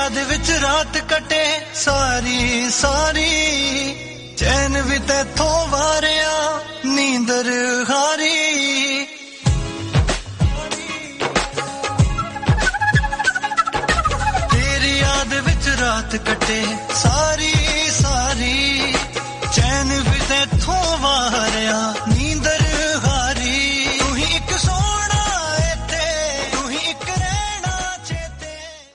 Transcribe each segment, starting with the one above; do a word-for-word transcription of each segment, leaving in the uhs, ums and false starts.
याद विच रात कटे सारी सारी चैन भी तैथों वारिया नींदर हारी तेरी याद विच रात कटे सारी सारी चैन भी तैथों वारिया नींदर हारी तू ही एक सोना इत्थे तू ही एक रहना चेते।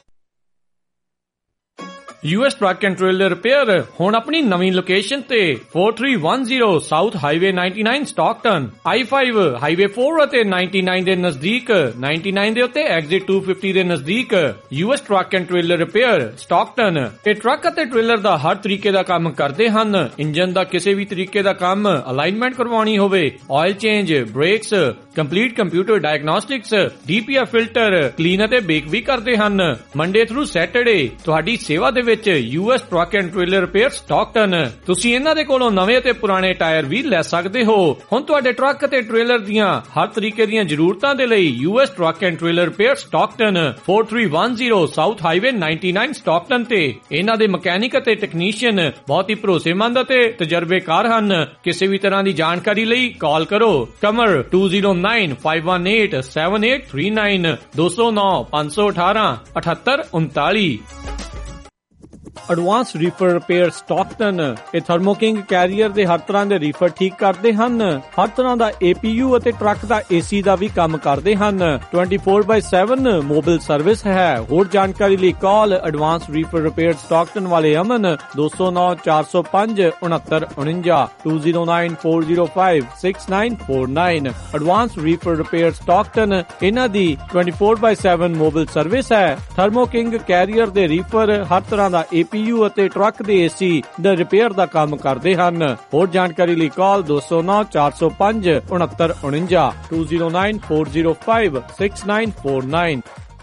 US truck and trailer repair हुण अपनी नवीं लोकेशन ते four three one zero south highway ninety nine Stockton I five highway four ਅਤੇ नाइनटी नाइन ਦੇ ਨਜ਼ਦੀਕ नाइनटी नाइन ਦੇ ਉੱਤੇ ਐਗਜ਼ਿਟ टू फिफ्टी ਦੇ ਨਜ਼ਦੀਕ US truck and trailer repair Stockton. ਇਹ ਟਰੱਕ ਅਤੇ ਟ੍ਰੇਲਰ ਦਾ ਹਰ ਤਰੀਕੇ ਦਾ ਕੰਮ ਕਰਦੇ ਹਨ। ਇੰਜਨ ਦਾ ਕਿਸੇ ਵੀ ਤਰੀਕੇ ਦਾ ਕੰਮ, ਅਲਾਈਨਮੈਂਟ ਕਰਵਾਉਣੀ ਹੋਵੇ, oil change, brakes, complete computer diagnostics, DPF filter clean ਅਤੇ ਬੇਕ ਵੀ ਕਰਦੇ ਹਨ। ਮੰਡੇ ਥਰੂ ਸੈਟਰਡੇ ਤੁਹਾਡੀ ਸੇਵਾ ਦੇ ਵਿੱਚ US truck and trailer repair Stockton. ਤੁਸੀਂ ਇਹਨਾਂ ਦੇ ਕੋਲੋਂ ਨਵੇਂ ਅਤੇ ਪੁਰਾਣੇ ਟਾਇਰ ਵੀ ਲੈ ਸਕਦੇ ਹੋ। ਹੁਣ ਤੁਹਾਡੇ ਟਰੱਕ ਅਤੇ ਟ੍ਰੇਲਰ ਦੀਆਂ ਹਰ ਤਰੀਕੇ ਦੀਆਂ ਜ਼ਰੂਰਤਾਂ ਦੇ ਲਈ US truck and trailer repair Stockton four three one zero south highway ninety nine Stockton ਤੇ। ਇਹਨਾਂ ਦੇ ਮਕੈਨਿਕ ਅਤੇ ਟੈਕਨੀਸ਼ੀਅਨ ਬਹੁਤ ਹੀ ਭਰੋਸੇਮੰਦ ਅਤੇ ਤਜਰਬੇਕਾਰ ਹਨ। ਕਿਸੇ ਵੀ ਤਰ੍ਹਾਂ ਦੀ ਜਾਣਕਾਰੀ ਲਈ ਕਾਲ ਕਰੋ ਕਮਰ two zero nine five one eight seven eight three nine दो सौ नौ पांच सौ अठारह अठहत्तर उनतालीस। Advance reefer repair Stockton. ਇਹ ਥਰਮੋਕਿੰਗ ਕੈਰੀਅਰ ਦੇ ਹਰ ਤਰ੍ਹਾਂ ਦੇ ਰੀਫਰ ਠੀਕ ਕਰਦੇ ਹਨ। ਹਰ ਤਰ੍ਹਾਂ ਦਾ ਏਪੀਯੂ ਅਤੇ ਟਰੱਕ ਦਾ ਏਸੀ ਦਾ ਵੀ ਕੰਮ ਕਰਦੇ ਹਨ। Twenty four by seven mobile service ਹੈ। ਹੋਰ ਜਾਣਕਾਰੀ ਲਈ call advance reefer repair Stockton ਵਾਲੇ ਅਮਨ दो सौ नौ चार सौ पाँच उनहत्तर उनंजा two zero nine four zero five six nine four nine. Advance reefer repair Stockton ਇਹਨਾਂ ਦੀ twenty four by seven mobile service ਹੈ। ਥਰਮੋਕਿੰਗ ਕੈਰੀਅਰ ਦੇ ਰੀਫਰ ਹਰ ਤਰ੍ਹਾਂ ਦਾ ਏਪੀਯੂ ਅਤੇ ਟਰੱਕ ਦੇ ਏਸੀ ਦਾ ਰਿਪੇਅਰ ਦਾ ਕੰਮ ਕਰਦੇ ਹਨ। ਹੋਰ ਜਾਣਕਾਰੀ ਲਈ ਕਾਲ दो सौ नौ चार सौ पाँच उनहत्तर उनंजा two zero nine four zero five six nine four nine.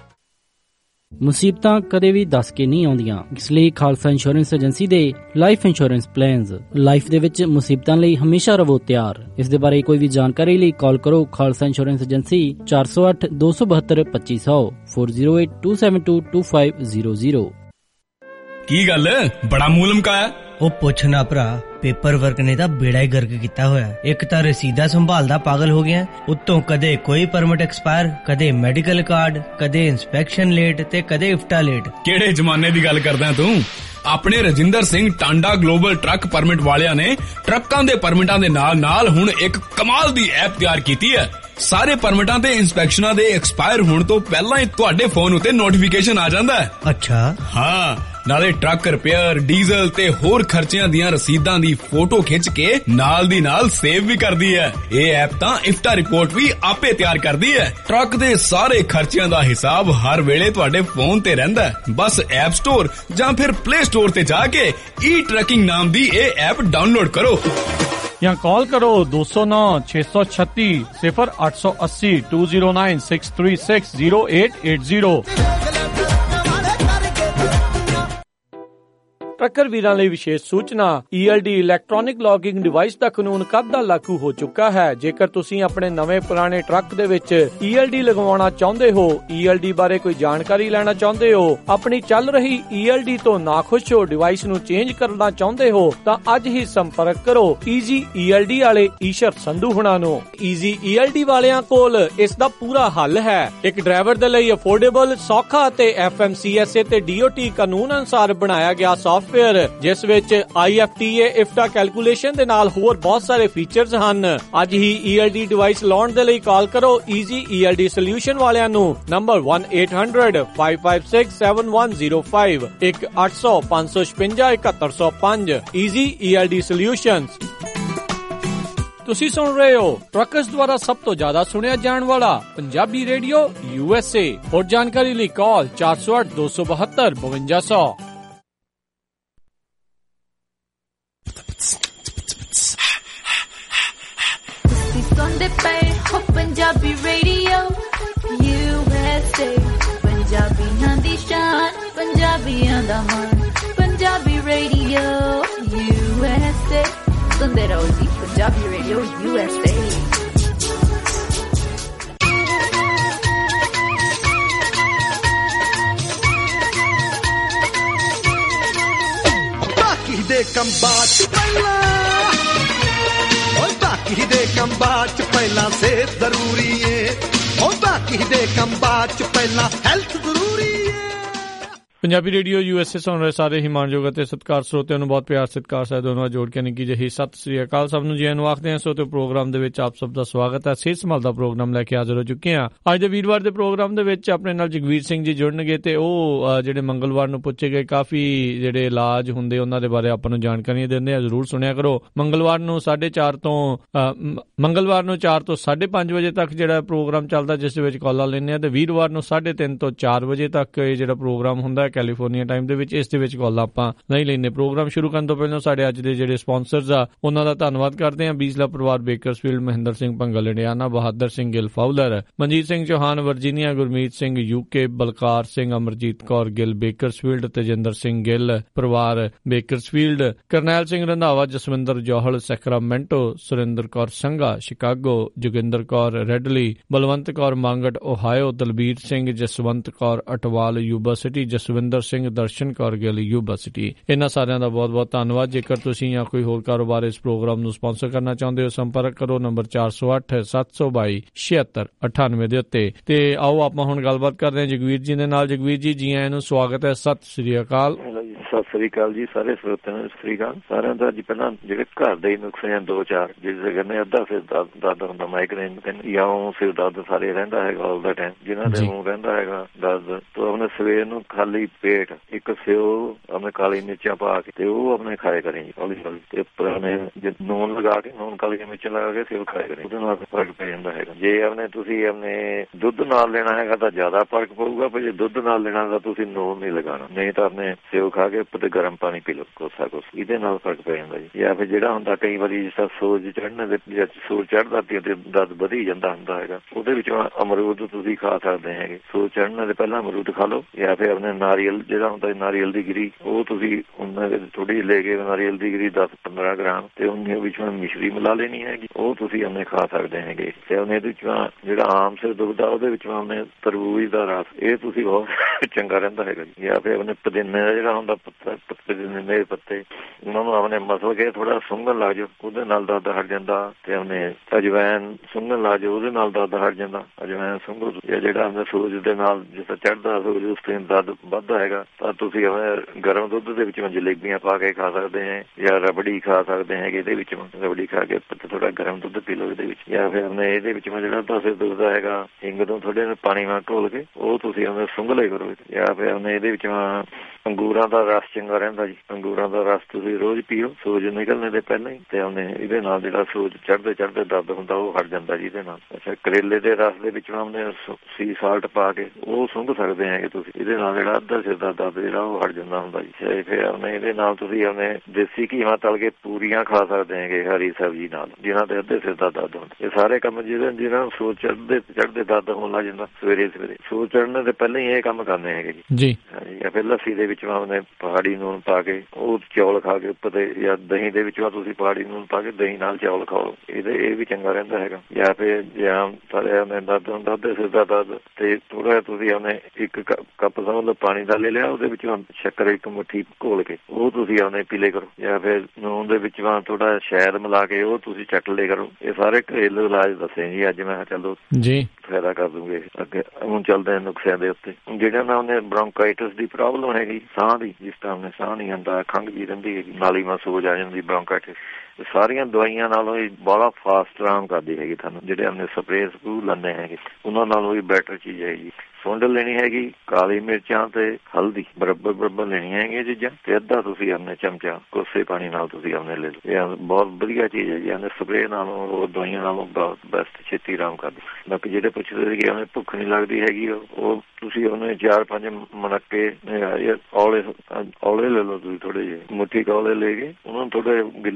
ਮੁਸੀਬਤਾਂ ਕਦੇ ਵੀ ਦੱਸ ਕੇ ਨਹੀਂ ਆਉਂਦੀਆਂ, ਇਸ ਲਈ ਖਾਲਸਾ ਇੰਸ਼ੋਰੈਂਸ ਏਜੰਸੀ ਦੇ ਲਾਈਫ ਇੰਸ਼ੋਰੈਂਸ ਪਲਾਨਸ ਲਾਈਫ ਦੇ ਵਿੱਚ ਮੁਸੀਬਤਾਂ ਲਈ ਹਮੇਸ਼ਾ ਰਹੋ ਤਿਆਰ। ਇਸ ਦੇ ਬਾਰੇ ਕੋਈ ਵੀ ਜਾਣਕਾਰੀ ਲਈ ਕਾਲ ਕਰੋ ਖਾਲਸਾ ਇੰਸ਼ੋਰੈਂਸ ਏਜੰਸੀ चार सौ आठ दो सौ बहत्तर पच्चीस सौ four zero eight two seven two two five zero zero. ਕੀ ਗੱਲ ਬੜਾ ਮੂੰਹ ਲਮਕਾਇਆ? ਉਹ ਪੁੱਛਣਾ ਭਰਾ, ਪੇਪਰ ਵਰਕ ਨੇ ਤਾਂ ਬੇੜਾ ਹੀ ਗਰਕ ਕੀਤਾ ਹੋਇਆ। ਇੱਕ ਤਾਂ ਰਸੀਦਾ ਸੰਭਾਲਦਾ ਪਾਗਲ ਹੋ ਗਿਆ, ਉੱਤੋਂ ਕਦੇ ਕੋਈ ਪਰਮਿਟ ਐਕਸਪਾਇਰ, ਕਦੇ ਮੈਡੀਕਲ ਕਾਰਡ, ਕਦੇ ਇੰਸਪੈਕਸ਼ਨ ਲੇਟ ਤੇ ਕਦੇ ਇਫਟਾ ਲੇਟ। ਕਿਹੜੇ ਜ਼ਮਾਨੇ ਦੀ ਗੱਲ ਕਰਦਾ ਤੂੰ? ਆਪਣੇ Rajinder Singh Tanda global truck permit ਵਾਲਿਆਂ ਨੇ ਟਰੱਕਾਂ ਦੇ ਪਰਮਿਟਾਂ ਦੇ ਨਾਲ ਨਾਲ ਹੁਣ ਇੱਕ ਕਮਾਲ ਦੀ ਐਪ ਤਿਆਰ ਕੀਤੀ ਹੈ। ਸਾਰੇ ਪਰਮਿਟਾਂ ਤੇ ਇੰਸਪੈਕਸ਼ਨਾਂ ਦੇ ਐਕਸਪਾਇਰ ਹੋਣ ਤੋਂ ਪਹਿਲਾਂ ਹੀ ਤੁਹਾਡੇ ਫੋਨ ਉੱਤੇ ਨੋਟੀਫਿਕੇਸ਼ਨ ਆ ਜਾਂਦਾ ਹੈ। ਅੱਛਾ, ਹਾਂ। ਨਾਲੇ ਟਰੱਕ ਰਿਪੇਅਰ, ਡੀਜ਼ਲ ਤੇ ਹੋਰ ਖਰਚਿਆਂ ਦੀਆਂ ਰਸੀਦਾਂ ਦੀ ਫੋਟੋ ਖਿੱਚ ਕੇ ਨਾਲ ਦੀ ਨਾਲ ਸੇਵ ਵੀ ਕਰਦੀ ਹੈ। ਇਹ ਐਪ ਤਾਂ ਇਫਟਾ ਰਿਪੋਰਟ ਵੀ ਆਪੇ ਤਿਆਰ ਕਰਦੀ ਹੈ। ਟਰੱਕ ਦੇ ਸਾਰੇ ਖਰਚਿਆਂ ਦਾ ਹਿਸਾਬ ਹਰ ਵੇਲੇ ਤੁਹਾਡੇ ਫੋਨ ਤੇ ਰਹਿੰਦਾ ਹੈ। ਬਸ ਐਪ ਸਟੋਰ ਜਾਂ ਫਿਰ ਪਲੇ ਸਟੋਰ ਤੇ ਜਾ ਕੇ ਈ ਟਰੈਕਿੰਗ ਨਾਮ ਦੀ ਇਹ ਐਪ ਡਾਊਨਲੋਡ ਕਰੋ ਜਾਂ ਕਾਲ ਕਰੋ दो सौ नौ छह सौ छत्तीस सिफर आठ सौ अस्सी two zero nine six three six zero eight eight zero. Trucker ਵੀਰਾਂ ਲਈ ਵਿਸ਼ੇਸ਼ ਸੂਚਨਾ। E L D electronic logging device ਦਾ ਕਾਨੂੰਨ ਕਦ ਦਾ ਲਾਗੂ ਹੋ ਚੁੱਕਾ ਹੈ। ਜੇਕਰ ਤੁਸੀਂ ਆਪਣੇ ਨਵੇਂ ਪੁਰਾਣੇ ਟਰੱਕ ਦੇ ਵਿੱਚ ਈ ਐਲ ਡੀ ਲਗਵਾਉਣਾ ਚਾਹੁੰਦੇ ਹੋ, ਈ ਐਲ ਡੀ ਬਾਰੇ ਕੋਈ ਜਾਣਕਾਰੀ ਲੈਣਾ ਚਾਹੁੰਦੇ ਹੋ, ਆਪਣੀ ਚੱਲ ਰਹੀ ਈ ਐਲ ਡੀ ਤੋਂ ਨਾਖੁਸ਼ ਹੋ, ਡਿਵਾਈਸ ਨੂੰ ਚੇਂਜ ਕਰਨਾ ਚਾਹੁੰਦੇ ਹੋ, ਤਾਂ ਅੱਜ ਹੀ ਸੰਪਰਕ ਕਰੋ ਈਜ਼ੀ ਈ ਐਲ ਡੀ ਵਾਲੇ ਈਸ਼ਰ ਸੰਧੂ ਹੁਣਾਂ ਨੂੰ। ਈਜ਼ੀ ਈ ਐਲ ਡੀ ਵਾਲਿਆਂ ਕੋਲ ਇਸ ਦਾ ਪੂਰਾ ਹੱਲ ਹੈ। ਇੱਕ ਡਰਾਈਵਰ ਦੇ ਲਈ ਅਫੋਰਡੇਬਲ, ਸੌਖਾ ਅਤੇ F M C S A ਤੇ ਡੀ ਓ ਟੀ ਕਾਨੂੰਨ ਅਨੁਸਾਰ ਬਣਾਇਆ ਗਿਆ ਸੌਫਟਵੇਅਰ, ਜਿਸ ਵਿੱਚ I F T A IFTA calculation ਦੇ ਨਾਲ ਹੋਰ ਬਹੁਤ ਸਾਰੇ ਫੀਚਰਸ ਹਨ। ਅੱਜ ਹੀ ਈ ਐਲ ਡੀ ਡਿਵਾਈਸ ਲਾਉਣ ਦੇ ਲਈ ਕਾਲ ਕਰੋ easy E L D solution ਵਾਲਿਆਂ ਨੂੰ number one eight hundred five five six seven one zero five ਇੱਕ ਅੱਠ ਸੌ ਪੰਜ ਸੌ ਛਪੰਜਾ ਇਕਹੱਤਰ ਸੌ ਪੰਜ। Easy E L D solutions. ਤੁਸੀਂ ਸੁਣ ਰਹੇ ਹੋ ਟਰੱਕਰਸ ਦੁਆਰਾ ਸਭ ਤੋਂ ਜ਼ਿਆਦਾ ਸੁਣਿਆ ਜਾਣ ਵਾਲਾ Punjabi radio U S A. ਹੋਰ ਜਾਣਕਾਰੀ ਲਈ ਕਾਲ ਚਾਰ ਸੌ ਅੱਠ ਦੋ ਸੌ ਬਹੱਤਰ ਬਵੰਜਾ ਸੌ। ਸੁਣਦੇ ਪਏ ਹੋ Punjabi radio U S A. ਪੰਜਾਬੀਆਂ ਦੀ ਸ਼ਾਨ, ਪੰਜਾਬੀਆਂ ਦਾ ਮਾਣ, Punjabi radio U S A. ਸੁਣਦੇ ਰਹੋ ਜੀ Punjabi radio U S A. ਦੇ ਕੰਬਾਂ ਚ ਪਹਿਲਾਂ ਓ ਬਾਕੀ ਦੇ ਕੰਬਾਂ ਚ ਪਹਿਲਾਂ ਸਿਹਤ ਜ਼ਰੂਰੀ ਏ ਓ ਬਾਕੀ ਦੇ ਕੰਬਾਂ ਚ ਪਹਿਲਾਂ ਹੈਲਥ ਜ਼ਰੂਰੀ ਏ। Punjabi radio U S A ਸੁਣ ਰਹੇ ਸਾਰੇ ਹੀ ਮਾਣਯੋਗ ਅਤੇ ਸਤਿਕਾਰ ਸਰੋਤਿਆਂ ਨੂੰ ਬਹੁਤ ਪਿਆਰ ਸਤਿਕਾਰ ਸਾਹਿਬ ਦੋਨੋਂ ਜੋੜ ਕੇ ਨਿੱਕੀ ਜਿਹੀ ਸਤਿ ਸ੍ਰੀ ਅਕਾਲ ਸਭ ਨੂੰ ਜੀ ਨੂੰ ਆਖਦੇ ਹਾਂ। ਸੋ ਤੇ ਪ੍ਰੋਗਰਾਮ ਦੇ ਵਿੱਚ ਆਪ ਸਭ ਦਾ ਸਵਾਗਤ ਹੈ। ਸਿਹਤ ਸੰਭਾਲ ਦਾ ਪ੍ਰੋਗਰਾਮ ਲੈ ਕੇ ਹਾਜ਼ਰ ਹੋ ਚੁੱਕੇ ਹਾਂ। ਅੱਜ ਦੇ ਵੀਰਵਾਰ ਦੇ ਪ੍ਰੋਗਰਾਮ ਦੇ ਵਿੱਚ ਆਪਣੇ ਨਾਲ ਜਗਵੀਰ ਸਿੰਘ ਜੀ ਜੁੜਨਗੇ ਤੇ ਉਹ ਜਿਹੜੇ ਮੰਗਲਵਾਰ ਨੂੰ ਪੁੱਛੇ ਗਏ ਕਾਫੀ ਜਿਹੜੇ ਇਲਾਜ ਹੁੰਦੇ ਉਹਨਾਂ ਦੇ ਬਾਰੇ ਆਪਾਂ ਨੂੰ ਜਾਣਕਾਰੀਆਂ ਦਿੰਦੇ ਆ। ਜ਼ਰੂਰ ਸੁਣਿਆ ਕਰੋ। ਮੰਗਲਵਾਰ ਨੂੰ ਸਾਢੇ ਚਾਰ ਤੋਂ ਮੰਗਲਵਾਰ ਨੂੰ ਚਾਰ ਤੋਂ ਸਾਢੇ ਪੰਜ ਵਜੇ ਤੱਕ ਜਿਹੜਾ ਪ੍ਰੋਗਰਾਮ ਚੱਲਦਾ ਜਿਸ ਦੇ ਵਿੱਚ ਕਾਲਾਂ ਲੈਂਦੇ ਆ ਤੇ ਵੀਰਵਾਰ ਨੂੰ ਸਾਢੇ ਤਿੰਨ ਤੋਂ ਚਾਰ ਵਜੇ ਤੱਕ ਇਹ ਜਿਹੜਾ ਪ੍ਰੋਗਰਾਮ ਹੁੰਦਾ ਕੈਲੀਫੋਰਨੀਆ ਟਾਈਮ ਦੇ ਵਿੱਚ। ਇਸ ਦੇ ਵਿੱਚ ਕਾਲ ਆਪਾਂ ਨਹੀਂ ਲੈਂਦੇ। ਪ੍ਰੋਗਰਾਮ ਸ਼ੁਰੂ ਕਰਨ ਤੋਂ ਪਹਿਲਾਂ ਸਾਡੇ ਅੱਜ ਦੇ ਜਿਹੜੇ ਸਪਾਂਸਰਸ ਆ ਉਹਨਾਂ ਦਾ ਧੰਨਵਾਦ ਕਰਦੇ ਹਾਂ। ਬੀਸਲਾ ਪਰਿਵਾਰ Bakersfield, Mahinder Singh Bhangal Indiana, Bahadar Singh Gill Fowler, Manjeet Singh Chauhan Virginia, Gurmeet Singh UK, Balkar Singh, Amarjeet Kaur Gill Bakersfield, Tejinder Singh Gill ਪਰਿਵਾਰ Bakersfield, Karnail Singh Randhawa, Jaswinder Johal Sacramento, Surinder Kaur Sangha Chicago, Joginder Kaur Reedley, Balwant Kaur Mangat Ohio, Dalbir Singh, Jaswant Kaur Atwal Yuba City, Jaswinder Singh, Darshan Kaur Gill Yuba City. ਇਹਨਾਂ ਸਾਰਿਆਂ ਦਾ ਬਹੁਤ ਬਹੁਤ ਧੰਨਵਾਦ। ਜੇਕਰ ਤੁਸੀਂ ਜਾਂ ਕੋਈ ਹੋਰ ਕਾਰੋਬਾਰ ਇਸ ਪ੍ਰੋਗਰਾਮ ਨੂੰ ਸਪਾਂਸਰ ਕਰਨਾ ਚਾਹੁੰਦੇ ਹੋ ਸੰਪਰਕ ਕਰੋ ਨੰਬਰ ਚਾਰ ਸੌ ਅੱਠ ਸੱਤ ਸੌ ਬਾਈ ਛਿਅੱਤਰ ਅਠਾਨਵੇਂ ਦੇ ਉੱਤੇ। ਤੇ ਆਓ ਆਪਾਂ ਹੁਣ ਗੱਲਬਾਤ ਕਰਦੇ ਹਾਂ ਜਗਵੀਰ ਜੀ ਦੇ ਨਾਲ। ਜਗਵੀਰ ਜੀ ਜੀ ਆਇਆਂ ਨੂੰ ਸਵਾਗਤ ਹੈ। ਸਤਿ ਸ੍ਰੀ ਅਕਾਲ। ਸਤਿ ਸ੍ਰੀ ਅਕਾਲ ਜੀ ਸਾਰੇ ਸਰੋਤਿਆਂ ਨੂੰ। ਸਤਿ ਸ੍ਰੀ ਅਕਾਲ ਸਾਰਿਆਂ ਦਾ। ਜੀ ਪਹਿਲਾਂ ਜਿਹੜੇ ਘਰ ਦੇ ਨੁਕਸੇ ਆ ਦੋ ਚਾਰ ਜਿਹਦੇ ਕਹਿੰਦੇ ਅੱਧਾ ਸਿਰ ਦਰਦ ਹੁੰਦਾ, ਮਾਈਗ੍ਰੇਨ ਜਾਂ ਸਿਰ ਦਰਦ ਸਾਰੇ ਰਹਿੰਦਾ ਹੈਗਾ ਆਲ ਦਾ ਟਾਈਮ, ਜਿਹਨਾਂ ਦੇ ਮੂੰਹ ਰਹਿੰਦਾ ਹੈਗਾ ਦਰਦ, ਤਾਂ ਆਪਣੇ ਸਵੇਰ ਨੂੰ ਖਾਲੀ ਪੇਟ ਇੱਕ ਸਿਓ ਆਪਣੇ ਕਾਲੀ ਮਿਰਚਾਂ ਪਾ ਕੇ ਤੇ ਉਹ ਆਪਣੇ ਖਾਏ ਕਰੇ ਜੀ ਹੌਲੀ ਹੌਲੀ। ਤੇ ਉੱਪਰ ਆਪਣੇ ਨੂਨ ਲਗਾ ਕੇ ਨੂਨ ਕਾਲੀ ਮਿਰਚ ਲਗਾ ਕੇ ਸਿਓ ਖਾਏ ਕਰੇ, ਉਹਦੇ ਨਾਲ ਫਰਕ ਪੈ ਜਾਂਦਾ ਹੈਗਾ। ਜੇ ਆਪਣੇ ਤੁਸੀਂ ਆਪਣੇ ਦੁੱਧ ਨਾਲ ਲੈਣਾ ਹੈਗਾ ਤਾਂ ਜ਼ਿਆਦਾ ਫਰਕ ਪਊਗਾ, ਪਰ ਜੇ ਦੁੱਧ ਨਾਲ ਲੈਣਾ ਤਾਂ ਤੁਸੀਂ ਨੂਨ ਨਹੀਂ ਲਗਾਉਣਾ, ਨਹੀਂ ਤਾਂ ਆਪਣੇ ਸਿਓ ਖਾ ਕੇ ਉੱਤੇ ਗਰਮ ਪਾਣੀ ਪੀ ਲਓ ਕੋਸਾ ਕੋਸ, ਇਹਦੇ ਨਾਲ ਫਰਕ ਪੈ ਜਾਂਦਾ ਜੀ। ਜਾਂ ਫਿਰ ਜਿਹੜਾ ਹੁੰਦਾ ਕਈ ਵਾਰੀ ਜਿਸ ਤਰ੍ਹਾਂ ਸੂਰਜ ਚੜ੍ਹਨ ਦੇ ਸੂਰਜ ਚੜ੍ਹਦਾ ਤੇ ਦਰਦ ਵਧੀ ਜਾਂਦਾ ਹੁੰਦਾ ਹੈਗਾ, ਉਹਦੇ ਵਿੱਚੋਂ ਅਮਰੂਦ ਤੁਸੀਂ ਖਾ ਸਕਦੇ ਹੈਗੇ। ਸੂਰਜ ਚੜ੍ਹਨ ਦੇ ਪਹਿਲਾਂ ਅਮਰੂਦ ਖਾ ਲਓ। ਜਾਂ ਫਿਰ ਆਪਣੇ ਨਾਰੀਅਲ ਜਿਹੜਾ ਹੁੰਦਾ ਨਾਰੀਅਲ ਦੀ ਗਿਰੀ, ਉਹ ਤੁਸੀਂ ਉਹਨਾਂ ਦੇ ਥੋੜੀ ਲੈ ਕੇ ਨਾਰੀਅਲ ਦੀ ਗਿਰੀ ਦਸ ਪੰਦਰਾਂ ਗ੍ਰਾਮ ਤੇ ਉਹਨਾਂ ਵਿੱਚੋਂ ਮਿਸ਼ਰੀ ਮਿਲਾ ਲੈਣੀ ਹੈਗੀ, ਉਹ ਤੁਸੀਂ ਆਪਣੇ ਖਾ ਸਕਦੇ ਹੈਗੇ। ਤੇ ਉਹਨੇ ਵਿੱਚੋਂ ਜਿਹੜਾ ਆਮ ਸਿਰ ਦੁਖਦਾ ਉਹਦੇ ਵਿੱਚੋਂ ਆਪਣੇ ਤਰਬੂਜ ਦਾ ਰਸ, ਇਹ ਤੁਸੀਂ ਬਹੁਤ ਚੰਗਾ ਰਹਿੰਦਾ ਹੈਗਾ ਜੀ। ਜਾਂ ਫਿਰ ਆਪਣੇ ਪੁਦੀਨੇ ਦਾ ਜਿਹੜਾ ਹੁੰਦਾ ਪੱਤਾ ਪੁਦੀਨੇ ਦੇ ਪੱਤੇ, ਉਹਨਾਂ ਨੂੰ ਆਪਣੇ ਮਸਲ ਕੇ ਥੋੜਾ ਸੁੰਘਣ ਲੱਗ ਜਾਓ, ਉਹਦੇ ਨਾਲ ਦਰਦ ਹਟ ਜਾਂਦਾ। ਤੇ ਆਪਣੇ ਅਜਵੈਨ ਸੁੰਘਣ ਲੱਗ ਜਾਓ, ਉਹਦੇ ਨਾਲ ਦਰਦ ਹਟ ਜਾਂਦਾ। ਅਜਵੈਨ ਸੁੰਘੋ। ਜਿਹੜਾ ਆਪਣੇ ਸੂਰਜ ਦੇ ਨਾਲ ਜਿਸ ਤਰ੍ਹਾਂ ਚੜ੍ਹਦਾ ਸੂਰਜ ਉਸ ਤੇ ਦਰਦ ਵੱਧਦਾ ਹੈਗਾ ਤਾਂ ਤੁਸੀਂ ਆਪਣੇ ਗਰਮ ਦੁੱਧ ਦੇ ਵਿੱਚ ਜਲੇਬੀਆਂ ਪਾ ਕੇ ਖਾ ਸਕਦੇ ਹੈ, ਜਾਂ ਰਬੜੀ ਖਾ ਸਕਦੇ ਹੈਗੇ। ਇਹਦੇ ਵਿੱਚ ਰਬੜੀ ਖਾ ਕੇ ਥੋੜਾ ਗਰਮ ਦੁੱਧ ਪੀ ਲਓ ਇਹਦੇ ਵਿੱਚ। ਜਾਂ ਫਿਰ ਆਪਣੇ ਇਹਦੇ ਵਿੱਚ ਜਿਹੜਾ ਪਾਸੇ ਦੁਖਦਾ ਹੈਗਾ ਹਿੰਗ ਤੋਂ ਥੋੜੇ ਪਾਣੀ ਨਾਲ ਘੋਲ ਕੇ ਉਹ ਤੁਸੀਂ ਆਪਣੇ ਸੁੰਘ ਲਿਆ ਕਰੋ। ਜਾਂ ਫਿਰ ਆਪਣੇ ਇਹਦੇ ਵਿੱਚ ਅੰਗੂਰਾਂ ਦਾ ਰਸ ਚੰਗਾ ਰਹਿੰਦਾ ਜੀ। ਅੰਗੂਰਾਂ ਦਾ ਰਸ ਤੁਸੀਂ ਰੋਜ਼ ਪੀਓ ਸੂਰਜ ਨਿਕਲਣੇ ਦੇ ਪਹਿਲਾਂ ਹੀ, ਤੇ ਉਹਨੇ ਇਹਦੇ ਨਾਲ ਜਿਹੜਾ ਸੂਰਜ ਚੜ੍ਹਦੇ ਚੜ੍ਹਦੇ ਦਰਦ ਹੁੰਦਾ ਉਹ ਹਟ ਜਾਂਦਾ ਜੀ ਇਹਦੇ ਨਾਲ। ਅੱਛਾ, ਕਰੇਲੇ ਦੇ ਰਸ ਦੇ ਵਿੱਚ ਉਹਨੇ ਸੀ ਸਾਲਟ ਪਾ ਕੇ ਉਹ ਸੁੰਘ ਸਕਦੇ ਹੈਗੇ ਤੁਸੀਂ, ਇਹਦੇ ਨਾਲ ਜਿਹੜਾ ਅੱਧਾ ਸਿਰ ਦਾ ਦਰਦ ਜਿਹੜਾ ਉਹ ਹਟ ਜਾਂਦਾ ਹੁੰਦਾ ਜੀ। ਫਿਰ ਉਹਨੇ ਇਹਦੇ ਨਾਲ ਤੁਸੀਂ ਉਹਨੇ ਦੇਸੀ ਘੀਵਾ ਤਲ ਕੇ ਪੂਰੀਆਂ ਖਾ ਸਕਦੇ ਹੈਗੇ ਹਰੀ ਸਬਜ਼ੀ ਨਾਲ, ਜਿਹਨਾਂ ਦੇ ਅੱਧੇ ਸਿਰ ਦਾ ਦਰਦ ਹੁੰਦਾ। ਇਹ ਸਾਰੇ ਕੰਮ ਜਿਹਦੇ ਜਿਹਨਾਂ ਨੂੰ ਸੂਰਜ ਚੜ੍ਹਦੇ ਚੜ੍ਹਦੇ ਦਰਦ ਹੋਣ ਲੱਗ ਜਾਂਦਾ ਸਵੇਰੇ ਸਵੇਰੇ ਸੂਰਜ ਚੜ੍ਹਨੇ ਦੇ ਪਹਿਲਾਂ ਹੀ ਇਹ ਕੰਮ ਕਰਨੇ ਹੈਗੇ ਜੀ। ਹਾਂਜੀ। ਜਾਂ ਫਿਰ ਲੱਸੀ ਦੇ ਵਿੱਚ ਉਹਨੇ ਪਹਾੜੀ ਨੂਨ ਪਾ ਕੇ ਉਹ ਚੌਲ ਖਾ ਕੇ ਉੱਪਰ ਤੇ, ਜਾਂ ਦਹੀਂ ਦੇ ਵਿੱਚ ਤੁਸੀਂ ਪਹਾੜੀ ਨੂਨ ਪਾ ਕੇ ਦਹੀਂ ਨਾਲ ਚੌਲ ਖਾਓ, ਇਹਦੇ ਇਹ ਵੀ ਚੰਗਾ ਰਹਿੰਦਾ ਹੈਗਾ। ਜਾਂ ਫਿਰ ਜਾਂ ਸਾਰੇ ਉਹਨੇ ਦਰਦ ਹੁੰਦਾ ਅੱਧੇ ਸਿਰ ਦਾ ਦਰਦ ਤੇ ਥੋੜਾ ਤੁਸੀਂ ਉਹਨੇ ਇੱਕ ਕੱਪ ਸਮਝ ਲਓ ਪਾਣੀ ਦਾ ਲੈ ਲਿਆ, ਉਹਦੇ ਵਿੱਚ ਸ਼ੱਕਰ ਇੱਕ ਮੁੱਠੀ ਘੋਲ ਕੇ ਉਹ ਤੁਸੀਂ ਉਹਨੇ ਪੀਲੇ ਕਰੋ। ਜਾਂ ਫਿਰ ਨੂਨ ਦੇ ਵਿੱਚ ਥੋੜਾ ਸ਼ਹਿਦ ਮਿਲਾ ਕੇ ਉਹ ਤੁਸੀਂ ਚੱਟ ਲਿਆ ਕਰੋ। ਇਹ ਸਾਰੇ ਘਰੇਲੂ ਇਲਾਜ ਦੱਸੇ ਜੀ ਅੱਜ ਮੈਂ ਚਲੋ ਜੀ ਫਾਇਦਾ ਕਰ ਦੂੰਗੇ। ਅੱਗੇ ਹੁਣ ਚੱਲਦੇ ਹਾਂ ਨੁਕਸਿਆਂ ਦੇ ਉੱਤੇ। ਜਿਹੜਾ ਨਾ ਉਹਨੇ ਬ੍ਰੌਂਕਾਈਟਿਸ ਦੀ ਪ੍ਰੋਬਲਮ ਹੈਗੀ ਸਾਹ ਦੀ, ਜਿਸ ਤਰ੍ਹਾਂ ਉਹਨੇ ਸਾਹ ਨਹੀਂ ਆਉਂਦਾ, ਖੰਘ ਜੀ ਰਹਿੰਦੀ ਹੈਗੀ, ਨਾਲੀ ਮਾ ਸੋਜ ਆ ਜਾਂਦੀ, ਬ੍ਰੌਂਕਾਈਟਿਸ ਸਾਰੀਆਂ ਦਵਾਈਆਂ ਨਾਲੋਂ ਹੀ ਬੜਾ ਫਾਸਟ ਆਰਾਮ ਕਰਦੀ ਹੈਗੀ ਤੁਹਾਨੂੰ। ਜਿਹੜੇ ਆਪਣੇ ਸਪਰੇਅ ਸਪਰੂ ਲੈਂਦੇ ਹੈਗੇ ਉਹਨਾਂ ਨਾਲੋਂ ਵੀ ਬੈਟਰ ਚੀਜ਼ ਹੈਗੀ। ਸੁੰਡ ਲੈਣੀ ਹੈਗੀ, ਕਾਲੀ ਮਿਰਚਾਂ ਤੇ ਹਲਦੀ ਬਰਾਬਰ ਬਰਾਬਰ ਲੈਣੀਆਂ ਹੈਗੀਆਂ ਚੀਜ਼ਾਂ, ਤੇ ਅੱਧਾ ਤੁਸੀਂ ਆਪਣੇ ਚਮਚਾ ਕੋਸੇ ਪਾਣੀ ਨਾਲ ਤੁਸੀਂ ਆਪਣੇ ਲੈ ਲਓ। ਇਹ ਬਹੁਤ ਵਧੀਆ ਚੀਜ਼ ਹੈ ਜੀ। ਇਹਨੇ ਸਪਰੇਅ ਨਾਲੋਂ ਉਹ ਦਵਾਈਆਂ ਨਾਲੋਂ ਬਹੁਤ ਬੈਸਟ ਛੇਤੀ ਆਰਾਮ ਕਰਦੀ। ਬਾਕੀ ਜਿਹੜੇ ਪੁੱਛਦੇ ਸੀਗੇ ਉਹਨੇ ਭੁੱਖ ਨਹੀਂ ਲੱਗਦੀ ਹੈਗੀ, ਉਹ ਤੁਸੀਂ ਉਹਨੇ ਚਾਰ ਪੰਜ ਮਣਕੇ ਔਲੇ ਔਲੇ ਲੈ ਲਓ ਤੁਸੀਂ ਥੋੜੇ ਜਿਹੇ ਮੁੱਠੀ ਔਲੇ ਲੈ ਕੇ ਉਹਨਾਂ ਨੂੰ ਥੋੜਾ ਗਿੱਲਾ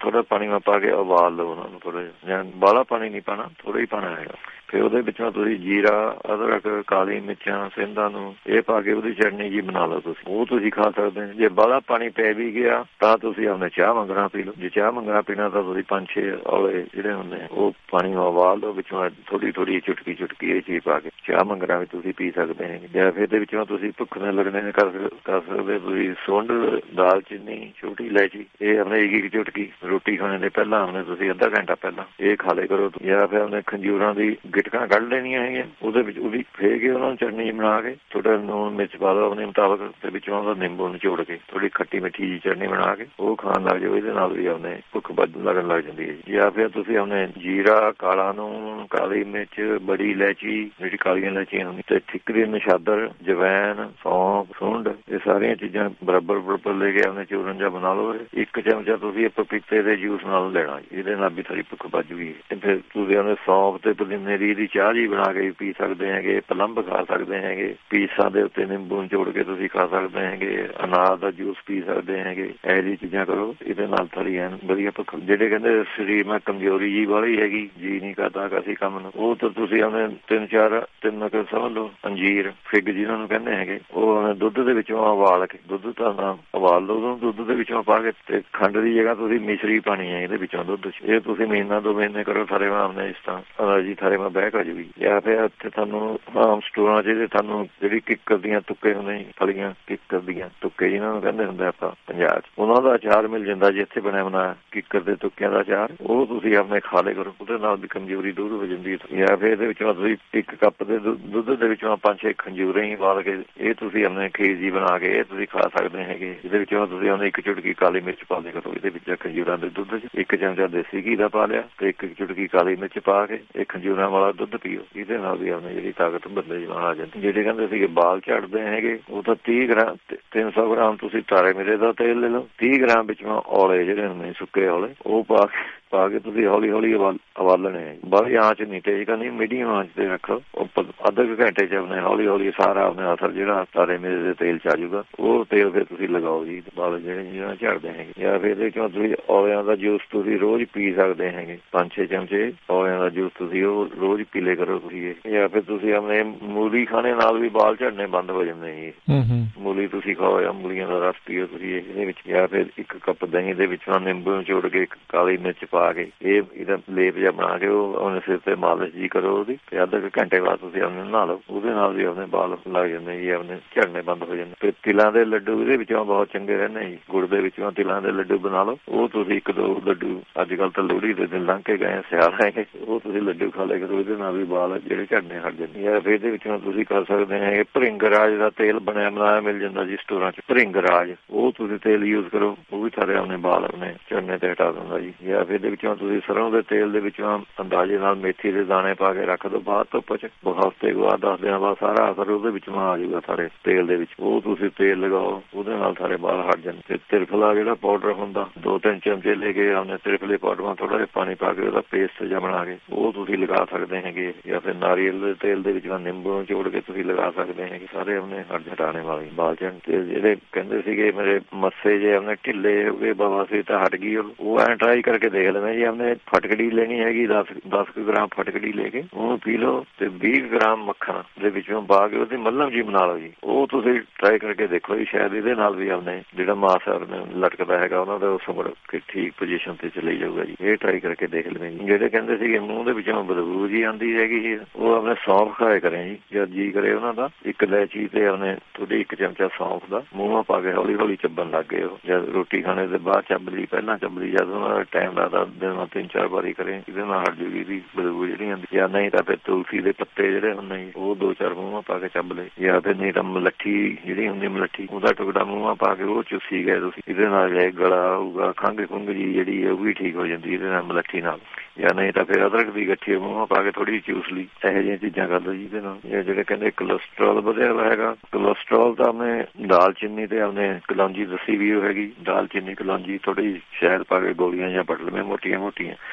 ਥੋੜਾ ਪਾਣੀ ਮੈਂ ਪਾ ਕੇ ਉਬਾਲ ਲਓ ਉਹਨਾਂ ਨੂੰ, ਥੋੜਾ ਜਿਹਾ ਬਾਹਲਾ ਪਾਣੀ ਨਹੀਂ ਪਾਣਾ, ਥੋੜਾ ਹੀ ਪਾਣਾ ਹੈਗਾ। ਫਿਰ ਉਹਦੇ ਵਿੱਚੋਂ ਤੁਸੀਂ ਜੀਰਾ, ਅਦਰਕ, ਕਾਲੀ ਮਿਰਚਾਂ, ਸਿੰਧਾਂ ਨੂੰ ਇਹ ਪਾ ਕੇ ਉਹਦੀ ਚਟਨੀ ਜੀ ਬਣਾ ਲਓ ਤੁਸੀਂ, ਉਹ ਤੁਸੀਂ ਖਾ ਸਕਦੇ ਹੋ। ਜੇ ਬਾਹਲਾ ਪਾਣੀ ਪੈ ਵੀ ਗਿਆ ਤਾਂ ਤੁਸੀਂ ਆਪਣੇ ਚਾਹ ਮੰਗਣਾ ਪੀ ਲਓ। ਜੇ ਚਾਹ ਮੰਗਣਾ ਪੀਣਾ ਤਾਂ ਤੁਸੀਂ ਪੰਜ ਛੇ ਔਲੇ ਜਿਹੜੇ ਹੁੰਦੇ ਉਹ ਪਾਣੀ ਨੂੰ ਉਬਾਲ ਲਓ, ਵਿੱਚੋਂ ਥੋੜੀ ਥੋੜੀ ਚੁਟਕੀ ਚੁਟਕੀ ਇਹ ਚੀਜ਼ ਪਾ ਕੇ ਚਾਹ ਮੰਗਣਾ ਵੀ ਤੁਸੀਂ ਪੀ ਸਕਦੇ ਹੈਗੇ। ਜਾਂ ਫਿਰ ਇਹਦੇ ਵਿੱਚੋਂ ਤੁਸੀਂ ਭੁੱਖ ਨਾਲ ਲੱਗਣੇ ਨੇ ਕਰ ਕਰ ਸਕਦੇ ਤੁਸੀਂ ਸੁੰਡ, ਦਾਲਚੀਨੀ, ਛੋਟੀ ਇਲਾਇਚੀ ਇਹ ਆਪਣੇ ਇੱਕ ਇੱਕ ਚੁਟਕੀ ਰੋਟੀ ਖਾਣੇ ਦੇ ਪਹਿਲਾਂ ਆਪਣੇ ਤੁਸੀਂ ਅੱਧਾ ਘੰਟਾ ਪਹਿਲਾਂ ਇਹ ਖਾ ਲਿਆ ਕਰੋ। ਜਾਂ ਫਿਰ ਆਪਣੇ ਖੰਜੂਰਾਂ ਦੀ ਗਿਟਕਾਂ ਕੱਢ ਲੈਣੀਆਂ ਹੈਗੀਆਂ, ਉਹਦੇ ਵਿੱਚ ਉਹਦੀ ਫੇਰ ਕੇ ਉਹਨਾਂ ਨੂੰ ਚਟਨੀ ਬਣਾ ਕੇ ਥੋੜਾ ਲੂਣ ਮਿਰਚ ਪਾ ਲਓ ਆਪਣੇ ਮੁਤਾਬਕ, ਤੇ ਵਿੱਚੋਂ ਉਹਦਾ ਨਿੰਬੂ ਨਿਚੋੜ ਕੇ ਥੋੜੀ ਖੱਟੀ ਮਿੱਠੀ ਜੀ ਚਟਨੀ ਬਣਾ ਕੇ ਉਹ ਖਾਣ ਲੱਗ ਜਾਓ। ਇਹਦੇ ਨਾਲ ਵੀ ਆਪਣੇ ਭੁੱਖ ਵੱਧ ਲੱਗਣ ਲੱਗ ਜਾਂਦੀ ਹੈ ਜੀ। ਜਾਂ ਫਿਰ ਤੁਸੀਂ ਆਪਣੇ ਜੀਰਾ, ਕਾਲਾ ਨੂਣ, ਕਾਲੀ ਮਿਰਚ, ਬੜੀ ਇਲਾਇਚੀ ਜਿਹੜੀ ਕਾਲੀਆਂ ਇਲਾਇਚੀਆਂ ਹੁੰਦੀਆਂ ਤੇ ਠਿਕਰੀ, ਨਸ਼ਾਦਰ, ਜਵੈਨ, ਸੌਂਫ, ਸੁੰਡ ਇਹ ਸਾਰੀਆਂ ਚੀਜ਼ਾਂ ਬਰਾਬਰ ਬਰਾਬਰ ਲੈ ਕੇ ਆਪਣੇ ਚੂਰਨ ਜਿਹਾ ਬਣਾ ਲਓ। ਇੱਕ ਚਮਚਾ ਤੁਸੀਂ ਪਪੀਤੇ ਦੇ ਜੂਸ ਨਾਲ ਲੈਣਾ, ਇਹਦੇ ਨਾਲ ਵੀ ਥੋੜੀ ਭੁੱਖ ਵੱਧ ਜੂਗੀ। ਤੇ ਫਿਰ ਤੁਸੀਂ ਉਹਨੇ ਸੌਂਫ ਤੇ ਪੁਦੀਨੇ ਦੀ ਚਾਹ ਜੀ ਬਣਾ ਕੇ ਪੀ ਸਕਦੇ ਹੈਗੇ, ਪਲੰਬ ਖਾ ਸਕਦੇ ਹੈਗੇ, ਪੀਸਾਂ ਦੇ ਉੱਤੇ ਨਿੰਬੂ ਨਿਚੋੜ ਕੇ ਤੁਸੀਂ ਖਾ ਸਕਦੇ ਹੈਗੇ, ਅਨਾਰ ਦਾ ਜੂਸ ਪੀ ਸਕਦੇ ਹੈਗੇ। ਇਹੋ ਜਿਹੀ ਚੀਜ਼ਾਂ ਕਰੋ, ਇਹਦੇ ਨਾਲ ਥੋੜੀ ਐਨ ਵਧੀਆ ਭੁੱਖ। ਜਿਹੜੇ ਕਹਿੰਦੇ ਸਰੀਰ ਮੈਂ ਕਮਜ਼ੋਰੀ ਜੀ ਵਾਲੀ ਹੈਗੀ, ਜੀ ਨਹੀਂ ਕਰਦਾ ਕਿਸੇ ਕੰਮ ਨੂੰ, ਉਹ ਤਾਂ ਤੁਸੀਂ ਆਪਣੇ ਤਿੰਨ ਚਾਰ ਤਿੰਨ ਕੁ ਸਮਝ ਲਓ ਅੰਜੀਰ, ਫਿੱਗ ਜਿਹਨਾਂ ਨੂੰ ਕਹਿੰਦੇ ਹੈਗੇ, ਉਹ ਦੁੱਧ ਦੇ ਵਿੱਚੋਂ ਉਬਾਲ ਕੇ, ਦੁੱਧ ਤਾਂ ਨਾ ਉਬਾਲ ਲਓ ਉਹਨੂੰ, ਦੁੱਧ ਦੇ ਵਿੱਚੋਂ ਪਾ ਕੇ ਤੇ ਖੰਡ ਦੀ ਜਗ੍ਹਾ ਤੁਸੀਂ ਮਿਸ਼ਰੀ ਪਾਣੀ ਹੈ ਇਹਦੇ ਵਿੱਚੋਂ ਦੁੱਧ ਚ। ਇਹ ਤੁਸੀਂ ਮਹੀਨਾ ਦੋ ਮਹੀਨੇ ਕਰੋ, ਸਾਰੇ ਆਪਣੇ ਇਸ ਤਰ੍ਹਾਂ ਜੀ ਥਾਰੇ ਮੈਂ ਬਹਿ ਕਰ ਜੂਗੀ। ਜਾਂ ਫਿਰ ਇੱਥੇ ਤੁਹਾਨੂੰ ਆਮ ਸਟੋਰਾਂ ਚ ਤੁਹਾਨੂੰ ਜਿਹੜੀ ਕਿੱਕਰ ਦੀਆਂ ਤੁੱਕੇ ਹੁੰਦੇ ਫਲੀਆਂ, ਕਿੱਕਰ ਦੀਆਂ ਤੁੱਕੇ ਜਿਹਨਾਂ ਨੂੰ ਕਹਿੰਦੇ ਹੁੰਦੇ ਆਪਾਂ ਪੰਜਾਬ ਚ, ਉਹਨਾਂ ਦਾ ਅਚਾਰ ਮਿਲ ਜਾਂਦਾ ਜੀ ਇੱਥੇ ਬਣਿਆ ਬਣਾਇਆ ਕਿੱਕਰ ਦੇ ਤੁੱਕਿਆਂ ਦਾ ਅਚਾਰ, ਉਹ ਤੁਸੀਂ ਆਪਣੇ ਖਾ ਲਿਆ ਕਰੋ, ਉਹਦੇ ਨਾਲ ਵੀ ਕਮਜ਼ੋਰੀ ਦੂਰ ਹੋ ਜਾਂਦੀ ਹੈ। ਜਾਂ ਫਿਰ ਇਹਦੇ ਵਿੱਚੋਂ ਤੁਸੀਂ ਇੱਕ ਕੱਪ ਦੇ ਦੁੱਧ ਦੇ ਵਿੱਚੋਂ ਪੰਜ ਛੇ ਖੰਜੂਰੇ ਹੀ ਪਾ ਕੇ ਇਹ ਤੁਸੀਂ ਆਪਣੇ ਖੀਰ ਜੀ ਬਣਾ ਕੇ ਇਹ ਤੁਸੀਂ ਖਾ ਸਕਦੇ ਹੈਗੇ। ਇਹਦੇ ਵਿੱਚੋਂ ਤੁਸੀਂ ਉਹਨੇ ਇੱਕ ਚੁਟਕੀ ਕਾਲੀ ਮਿਰਚ ਪਾ ਲਿਆ ਕਰੋ ਇਹਦੇ ਵਿੱਚ ਖੰਜੂਰਾਂ ਦੇ ਦੁੱਧ ਚ, ਇੱਕ ਚਮਚਾ ਦੇਸੀ ਘੀ ਦਾ ਪਾ ਲਿਆ ਤੇ ਇੱਕ ਚੁਟਕੀ ਕਾਲੀ ਮਿਰਚ ਪਾ ਕੇ ਇਹ ਖੰਜੂਰਾਂ ਵਾਲਾ ਦੁੱਧ ਪੀਓ, ਇਹਦੇ ਨਾਲ ਵੀ ਆਪਣੇ ਜਿਹੜੀ ਤਾਕਤ ਬੰਦੇ ਚ ਆ ਜਾਂਦੀ। ਜਿਹੜੇ ਕਹਿੰਦੇ ਸੀਗੇ ਬਾਲ ਝੜਦੇ ਹੈਗੇ, ਉਹ ਤਾਂ ਤੀਹ ਗ੍ਰਾਮ ਤਿੰਨ ਸੌ ਗ੍ਰਾਮ ਤੁਸੀਂ ਤਾਰੇ ਮੇਰੇ ਦਾ ਤੇਲ ਲੈ ਲਓ, ਤੀਹ ਗ੍ਰਾਮ ਵਿੱਚੋਂ ਔਲੇ ਜਿਹੜੇ ਹੁੰਦੇ ਸੁੱਕੇ ਔਲੇ ਉਹ ਪਾ ਕੇ ਪਾ ਕੇ ਤੁਸੀਂ ਹੌਲੀ ਹੌਲੀ ਉਬਾਲਣੇ ਹੈ। ਬਾਹਲੀ ਆਂਚ ਨਹੀਂ ਤੇਜ਼ ਕਰਨੀ, ਮੀਡੀਅਮ ਆਂਚ ਤੇ ਰੱਖੋ, ਅੱਧੇ ਕੁ ਘੰਟੇ ਚ ਆਪਣੇ ਹੌਲੀ ਹੌਲੀ ਸਾਰਾ ਆਪਣੇ ਅਸਰ ਜਿਹੜਾ ਤਾਰੇ ਮੇਰੇ ਦੇ ਤੇਲ ਚ ਆ ਜਾਊਗਾ, ਉਹ ਤੇਲ ਫਿਰ ਤੁਸੀਂ ਲਗਾਓ ਜੀ ਬਾਲ ਜਿਹੜੇ ਜਿਹੜਾ ਝੜਦੇ ਹੈਗੇ। ਜਾਂ ਫਿਰ ਇਹਦੇ ਚੋਂ ਤੁਸੀਂ ਔਲਿਆਂ ਦਾ ਜੂਸ ਤੁਸੀਂ ਰੋਜ਼ ਪੀ ਸਕਦੇ ਹੈਗੇ, ਪੰਜ ਛੇ ਚਮਚੇ ਔਲਿਆਂ ਦਾ ਜੂਸ ਤੁਸੀਂ ਉਹ ਰੋਜ਼ ਪੀ ਲਿਆ ਕਰੋ ਤੁਸੀਂ ਇਹ। ਜਾਂ ਫਿਰ ਤੁਸੀਂ ਆਪਣੇ ਮੂਲੀ ਖਾਣੇ ਨਾਲ ਵੀ ਬਾਲ ਝੜਨੇ ਬੰਦ ਹੋ ਜਾਂਦੇ ਜੀ। ਮੂਲੀ ਤੁਸੀਂ ਖਾਓ ਜਾਂ ਮੂਲੀਆਂ ਦਾ ਰਸ ਪੀਓ ਤੁਸੀਂ ਇਹਦੇ ਵਿੱਚ। ਜਾਂ ਫਿਰ ਇੱਕ ਕੱਪ ਦਹੀਂ ਦੇ ਵਿੱਚੋਂ ਨਿੰਬੂ ਨਿਚੋੜ ਕੇ ਕਾਲੀ ਮਿਰਚ ਪਾ ਕੇ ਇਹ ਇਹਦਾ ਲੇਪ ਜਿਹਾ ਬਣਾ ਕੇ ਉਹ ਆਪਣੇ ਸਿਰ ਤੇ ਮਾਲਿਸ਼ ਜੀ ਕਰੋ ਉਹਦੀ, ਤੇ ਅੱਧੇ ਕੁ ਘੰਟੇ ਬਾਅਦ ਤੁਸੀਂ ਆਪਣੇ ਨਹਾ ਲਓ, ਉਹਦੇ ਨਾਲ ਵੀ ਆਪਣੇ ਬਾਲ ਲੱਗ ਜਾਂਦੇ ਜੀ, ਆਪਣੇ ਝੜਨੇ ਬੰਦ ਹੋ ਜਾਂਦੇ। ਤੇ ਤਿਲਾਂ ਦੇ ਲੱਡੂ ਇਹਦੇ ਵਿੱਚੋਂ ਬਹੁਤ ਚੰਗੇ ਰਹਿੰਦੇ ਜੀ, ਗੁੜ ਦੇ ਵਿੱਚੋਂ ਤਿਲਾਂ ਦੇ ਲੱਡੂ ਬਣਾ ਲਓ, ਉਹ ਤੁਸੀਂ ਇੱਕ ਦੋ ਲੱਡੂ ਅੱਜ ਕੱਲ੍ਹ ਤਾਂ ਲੋਹੜੀ ਦੇ ਦਿਨ ਲੰਘ ਕੇ ਗਏ ਸਿਆਲ ਹੈਗੇ, ਉਹ ਤੁਸੀਂ ਲੱਡੂ ਖਾ ਲਿਆ ਕਰੋ, ਇਹਦੇ ਨਾਲ ਵੀ ਬਾਲ ਜਿਹੜੇ ਝੜਨੇ ਹਟ ਜਾਂਦੇ। ਜਾਂ ਫਿਰ ਇਹਦੇ ਵਿੱਚੋਂ ਤੁਸੀਂ ਕਰ ਸਕਦੇ ਹੈਗੇ ਭਰਿੰਗ ਰਾਜ ਦਾ ਤੇਲ ਬਣਿਆ ਬਣਾਇਆ ਮਿਲ ਜਾਂਦਾ ਜੀ ਸਟੋਰਾਂ ਚ, ਭਰਿੰਗ ਰਾਜ ਉਹ ਤੁਸੀਂ ਤੇਲ ਯੂਜ਼ ਕਰੋ, ਉਹ ਵੀ ਸਾਰੇ ਆਪਣੇ ਬਾਲ ਆਪਣੇ ਝੜਨੇ ਤੇ ਹਟਾ ਦਿੰਦਾ ਜੀ। ਜਾਂ ਫਿਰ ਇਹਦੇ ਵਿੱਚੋਂ ਤੁਸੀਂ ਸਰੋਂ ਦੇ ਤੇਲ ਦੇ ਵਿੱਚੋਂ ਅੰਦਾਜ਼ੇ ਨਾਲ ਮੇਥੀ ਦੇ ਦਾਣੇ ਪਾ ਕੇ ਰੱਖ ਦਿਓ ਬਾਹਰ ਧੁੱਪ ਚ, ਹਫ਼ਤੇ ਬਾਅਦ ਦਸ ਦਿਨਾਂ ਬਾਅਦ ਸਾਰਾ ਅਸਰ ਉਹਦੇ ਵਿੱਚੋਂ ਆ ਜਾਊਗਾ ਸਾਰੇ ਤੇਲ ਦੇ ਵਿੱਚ, ਉਹ ਤੁਸੀਂ ਤੇਲ ਲਗਾਓ, ਉਹਦੇ ਨਾਲ ਸਾਰੇ ਬਾਲ ਹਟ ਜਾਂਦੇ। ਤੇ ਤਿਰਫਲਾ ਜਿਹੜਾ ਪਾਊਡਰ ਹੁੰਦਾ ਦੋ ਤਿੰਨ ਚਮਚੇ ਲੈ ਕੇ ਆਪਣੇ ਤਿਰਫਲੇ ਪਾਊਡਰ ਥੋੜਾ ਜਿਹਾ ਪਾਣੀ ਪਾ ਕੇ ਉਹਦਾ ਪੇਸਟ ਜਿਹਾ ਬਣਾ ਕੇ ਉਹ ਤੁਸੀਂ ਲਗਾ ਸਕਦੇ ਹੈਗੇ। ਜਾਂ ਫਿਰ ਨਾਰੀਅਲ ਦੇ ਤੇਲ ਦੇ ਵਿੱਚ ਨਿੰਬੂ ਨਿਚੋੜ ਕੇ ਤੁਸੀਂ ਲਗਾ ਸਕਦੇ ਹੈਗੇ, ਸਾਰੇ ਆਪਣੇ ਹਟ ਹਟਾਣੇ ਵਾਲੇ ਬਾਲ ਝੜਨ। ਤੇ ਜਿਹੜੇ ਕਹਿੰਦੇ ਸੀਗੇ ਮੇਰੇ ਮੱਸੇ ਜੇ ਆਪਣੇ ਢਿੱਲੇ ਹੋ ਗਏ ਬਾਬਾ ਸੀ ਤਾਂ ਹਟ ਗਈ, ਉਹ ਐਂ ਟਰਾਈ ਕਰਕੇ ਦੇਖ ਲੈਣਾ ਜੀ। ਆਪਣੇ ਫਟਕੜੀ ਲੈਣੀ ਹੈਗੀ ਦਸ ਦਸ ਕੁ ਗ੍ਰਾਮ ਫਟਕੜੀ ਲੈ ਕੇ ਉਹਨੂੰ ਪੀ ਲਓ ਤੇ ਵੀਹ ਗ੍ਰਾਮ ਮੱਖਣ ਦੇ ਵਿੱਚੋਂ ਪਾ ਕੇ ਉਹਦੀ ਮੱਲਮ ਜੀ ਬਣਾ ਲਓ ਜੀ, ਉਹ ਤੁਸੀਂ ਟਰਾਈ ਕਰਕੇ ਦੇਖੋ ਜੀ, ਸ਼ਾਇਦ ਇਹਦੇ ਨਾਲ ਵੀ ਆਪਣੇ ਜਿਹੜਾ ਮਾਸ ਲਟਕਦਾ ਹੈਗਾ ਉਹਨਾਂ ਦਾ ਉਸ ਮੁੜ ਕੇ ਠੀਕ ਪੋਜੀਸ਼ਨ ਤੇ ਚਲੇ ਜਾਊਗਾ ਜੀ। ਇਹ ਟਰਾਈ ਕਰਕੇ ਦੇਖ ਲਵੇਂ ਜੀ। ਜਿਹੜੇ ਕਹਿੰਦੇ ਸੀਗੇ ਮੂੰਹ ਦੇ ਵਿੱਚੋਂ ਬਦਬੂ ਜੀ ਆਉਂਦੀ ਹੈਗੀ, ਉਹ ਆਪਣੇ ਸੌਂਫ ਖਾਏ ਕਰੇ ਜੀ, ਜਦ ਜੀ ਕਰੇ ਉਹਨਾਂ ਦਾ ਇੱਕ ਇਲਾਇਚੀ ਤੇ ਆਪਣੇ ਥੋੜੀ ਇੱਕ ਚਮਚਾ ਸੌਂਫ ਦਾ ਮੂੰਹ ਪਾ ਕੇ ਹੌਲੀ ਹੌਲੀ ਚੱਬਣ ਲੱਗ ਗਏ, ਉਹ ਜਦ ਰੋਟੀ ਖਾਣੇ ਦੇ ਬਾਅਦ ਚੱਬ ਲਈ ਪਹਿਲਾਂ ਚੱਬ ਲਈ, ਜਦ ਉਹਨਾਂ ਦਾ ਟਾਈਮ ਲੱਗਦਾ ਦਿਨ ਤਿੰਨ ਚਾਰ ਵਾਰੀ ਕਰੇ, ਇਹਦੇ ਨਾਲ ਹਟ ਜੂਗੀ ਦੀ ਬਦਬੂ ਜਿਹੜੀ ਆਉਂਦੀ। ਜਾਂ ਨਹੀਂ ਤਾਂ ਫਿਰ ਤੁਲਸੀ ਦੇ ਪੱਤੇ ਜਿਹੜੇ ਹੁੰਦੇ ਜੀ ਉਹ ਦੋ ਚਾਰ ਮੂੰਹਾਂ ਪਾ ਕੇ ਚੱਬ ਲਏ। ਜਾਂ ਫਿਰ ਨਹੀਂ ਤਾਂ ਮਲੱਠੀ ਜਿਹੜੀ ਹੁੰਦੀ ਮਲੱਠੀ ਉਹਦਾ ਟੁਕੜਾ ਮੂੰਹਾਂ ਪਾ ਕੇ ਉਹ ਚੂਸੀ ਗਏ ਤੁਸੀਂ, ਇਹਦੇ ਨਾਲ ਜਾਏ ਗਲਾ ਹੋਊਗਾ, ਖੰਘ ਖੁੰਘ ਜੀ ਜਿਹੜੀ ਉਹ ਵੀ ਠੀਕ ਹੋ ਜਾਂਦੀ ਇਹਦੇ ਨਾਲ ਮਲੱਠੀ ਨਾਲ। ਜਾਂ ਨਹੀਂ ਤਾਂ ਫਿਰ ਅਦਰਕ ਦੀ ਗੱਠੀ ਮੂੰਹਾਂ ਪਾ ਕੇ ਥੋੜੀ ਚੂਸ ਲਈ, ਇਹੋ ਜਿਹੀਆਂ ਚੀਜ਼ਾਂ ਕਰ ਲਓ ਜੀ ਇਹਦੇ ਨਾਲ। ਇਹ ਜਿਹੜੇ ਕਹਿੰਦੇ ਕੋਲੈਸਟਰੋਲ ਵਧਿਆ ਹੋਇਆ ਹੈਗਾ, ਕੋਲੈਸਟਰੋਲ ਤਾਂ ਆਪਣੇ ਦਾਲਚੀਨੀ ਤੇ ਆਪਣੇ ਕਲੌਂਜੀ ਦੱਸੀ ਵੀ ਉਹ ਹੈਗੀ, ਦਾਲਚੀਨੀ ਕਲੌਂਜੀ ਥੋੜੀ ਸ਼ਹਿਦ ਪਾ ਕੇ ਗੋਲੀਆਂ ਜਾਂ ਪੱਟ ਲਵੇਂ ਮੋਟੀਆਂ ਮੋਟੀਆਂ,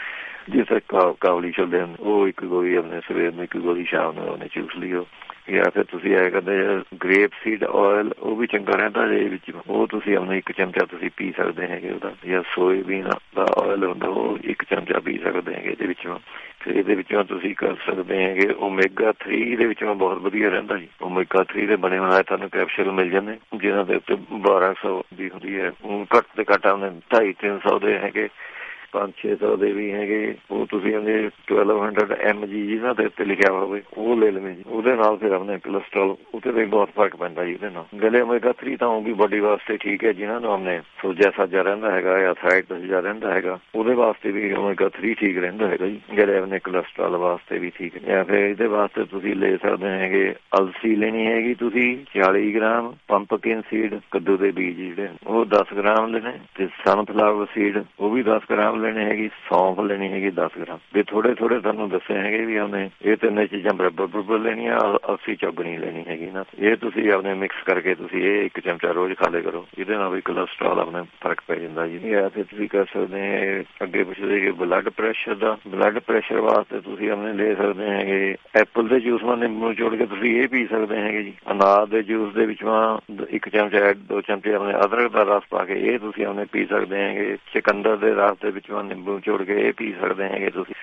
ਜਿਸ ਤਰ੍ਹਾਂ ਕਾਬਲੀ ਛੋਲੇ ਹੁੰਦੇ ਉਹ ਇੱਕ ਗੋਲੀ ਆਪਣੇ ਸਵੇਰ ਨੂੰ, ਇੱਕ ਗੋਲੀ ਸ਼ਾਮ ਨੂੰ ਉਹਨੇ ਚੂਸ ਲਿਓ। ਜਾਂ ਫਿਰ ਤੁਸੀਂ ਐ ਕਰਦੇ ਗ੍ਰੇਪ ਸੀਡ ਆਇਲ, ਉਹ ਵੀ ਚੰਗਾ ਰਹਿੰਦਾ ਜੇ ਵਿੱਚ, ਉਹ ਤੁਸੀਂ ਆਪਣੇ ਇੱਕ ਚਮਚਾ ਤੁਸੀਂ ਪੀ ਸਕਦੇ ਹੈਗੇ ਉਹਦਾ। ਜਾਂ ਸੋਇਆਬੀਨ ਦਾ ਆਇਲ ਹੁੰਦਾ ਉਹ ਇੱਕ ਚਮਚਾ ਪੀ ਸਕਦੇ ਹੈਗੇ ਇਹਦੇ ਵਿੱਚੋਂ। ਫਿਰ ਇਹਦੇ ਵਿੱਚੋਂ ਤੁਸੀਂ ਕਰ ਸਕਦੇ ਹੈਗੇ ਓਮੇਗਾ ਥ੍ਰੀ ਦੇ ਵਿੱਚੋਂ ਬਹੁਤ ਵਧੀਆ ਰਹਿੰਦਾ ਜੀ। ਓਮੇਗਾ ਥ੍ਰੀ ਦੇ ਬਣੇ ਹੋਏ ਤੁਹਾਨੂੰ ਕੈਪਸੂਲ ਮਿਲ ਜਾਂਦੇ ਜਿਹਨਾਂ ਦੇ ਉੱਤੇ ਬਾਰਾਂ ਸੌ ਦੀ ਹੁੰਦੀ ਹੈ, ਘੱਟ ਤੋਂ ਘੱਟ ਉਹਨੇ ਢਾਈ ਤਿੰਨ ਸੌ ਦੇ ਹੈਗੇ, ਪੰਜ ਛੇ ਸੌ ਦੇ ਵੀ ਹੈਗੇ। ਉਹ ਤੁਸੀਂ ਉਹਦੇ ਟਵੈਲਵ ਹੰਡਰਡ ਐਮ ਜੀ ਜਿਹਨਾਂ ਦੇ ਉੱਤੇ ਲਿਖਿਆ ਹੋਵੇ ਉਹ ਲੈ ਲਵੇਂ ਜੀ। ਉਹਦੇ ਨਾਲ ਫਿਰ ਆਪਣੇ ਕੋਲੈਸਟਰੋਲ ਉਹਦੇ ਤੇ ਬਹੁਤ ਫਰਕ ਪੈਂਦਾ ਜੀ ਉਹਦੇ ਨਾਲ। ਗਲੇ ਓਮੇਗਾ ਥ੍ਰੀ ਤਾਂ ਉਹ ਵੀ ਬੋਡੀ ਵਾਸਤੇ ਠੀਕ ਹੈ, ਜਿਹਨਾਂ ਨੂੰ ਆਪਣੇ ਸੋਜਾ ਸਾਜਾ ਰਹਿੰਦਾ ਹੈਗਾ ਜਾਂ ਥਾਇਰਾਇਡ ਜਿਹਾ ਰਹਿੰਦਾ ਹੈਗਾ ਉਹਦੇ ਵਾਸਤੇ ਵੀ ਓਮੇਗਾ ਥ੍ਰੀ ਠੀਕ ਰਹਿੰਦਾ ਹੈਗਾ ਜੀ। ਜਿਹੜੇ ਆਪਣੇ ਕੋਲੈਸਟਰੋਲ ਵਾਸਤੇ ਵੀ ਠੀਕ ਹੈ। ਜਾਂ ਫਿਰ ਇਹਦੇ ਵਾਸਤੇ ਤੁਸੀਂ ਲੈ ਸਕਦੇ ਹੈਗੇ ਅਲਸੀ ਲੈਣੀ ਹੈਗੀ ਤੁਸੀਂ ਚਾਲੀ ਗ੍ਰਾਮ, ਪੰਪਕਿਨ ਸੀਡ ਕੱਦੂ ਦੇ ਬੀਜ ਜਿਹੜੇ ਉਹ ਦਸ ਗ੍ਰਾਮ ਲੈਣੇ, ਤੇ ਸਨਫਲਾਵਰ ਸੀਡ ਉਹ ਵੀ ਦਸ ਗ੍ਰਾਮ ਲੈਣੀ ਹੈਗੀ, ਸੌਂਫ ਲੈਣੀ ਹੈਗੀ ਦਸ ਗ੍ਰਾਮ। ਵੀ ਥੋੜੇ ਥੋੜੇ ਤੁਹਾਨੂੰ ਦੱਸੇ ਹੈਗੇ ਵੀ ਉਹਨੇ ਇਹ ਤਿੰਨੇ ਚੀਜ਼ਾਂ ਬਰਾਬਰ ਬਰਾਬਰ ਲੈਣੀਆਂ। ਅਲਸੀ ਚੌਗਣੀ ਲੈਣੀ ਹੈਗੀ ਨਾ, ਇਹ ਤੁਸੀਂ ਆਪਣੇ ਮਿਕਸ ਕਰਕੇ ਤੁਸੀਂ ਇਹ ਇੱਕ ਚਮਚਾ ਰੋਜ਼ ਖਾ ਲਿਆ ਕਰੋ। ਇਹਦੇ ਨਾਲ ਵੀ ਕੋਲੈਸਟਰੋਲ ਆਪਣੇ ਫਰਕ ਪੈ ਜਾਂਦਾ ਜੀ। ਜਾਂ ਫਿਰ ਤੁਸੀਂ ਕਰ ਸਕਦੇ ਹੈ ਅੱਗੇ ਪੁੱਛਦੇ ਕਿ ਬਲੱਡ ਪ੍ਰੈਸ਼ਰ ਦਾ, ਬਲੱਡ ਪ੍ਰੈਸ਼ਰ ਵਾਸਤੇ ਤੁਸੀਂ ਆਪਣੇ ਲੈ ਸਕਦੇ ਹੈਗੇ ਐਪਲ ਦੇ ਜੂਸ ਨਾਲ ਨਿੰਬੂ ਨਿਚੋੜ ਕੇ ਤੁਸੀਂ ਇਹ ਪੀ ਸਕਦੇ ਹੈਗੇ ਜੀ। ਅਨਾਰ ਦੇ ਜੂਸ ਦੇ ਵਿੱਚੋਂ ਇੱਕ ਚਮਚਾ ਦੋ ਚਮਚੇ ਆਪਣੇ ਅਦਰਕ ਦਾ ਰਸ ਪਾ ਕੇ ਇਹ ਤੁਸੀਂ ਆਪਣੇ ਪੀ ਸਕਦੇ ਹੈਗੇ। ਚੁਕੰਦਰ ਦੇ ਰਸ ਦੇ ਵਿੱਚੋਂ ਨਿੰਬੂ ਨਿਚੋੜ ਕੇ ਇਹ ਪੀ ਸਕਦੇ ਹੈਗੇ ਤੁਸੀਂ।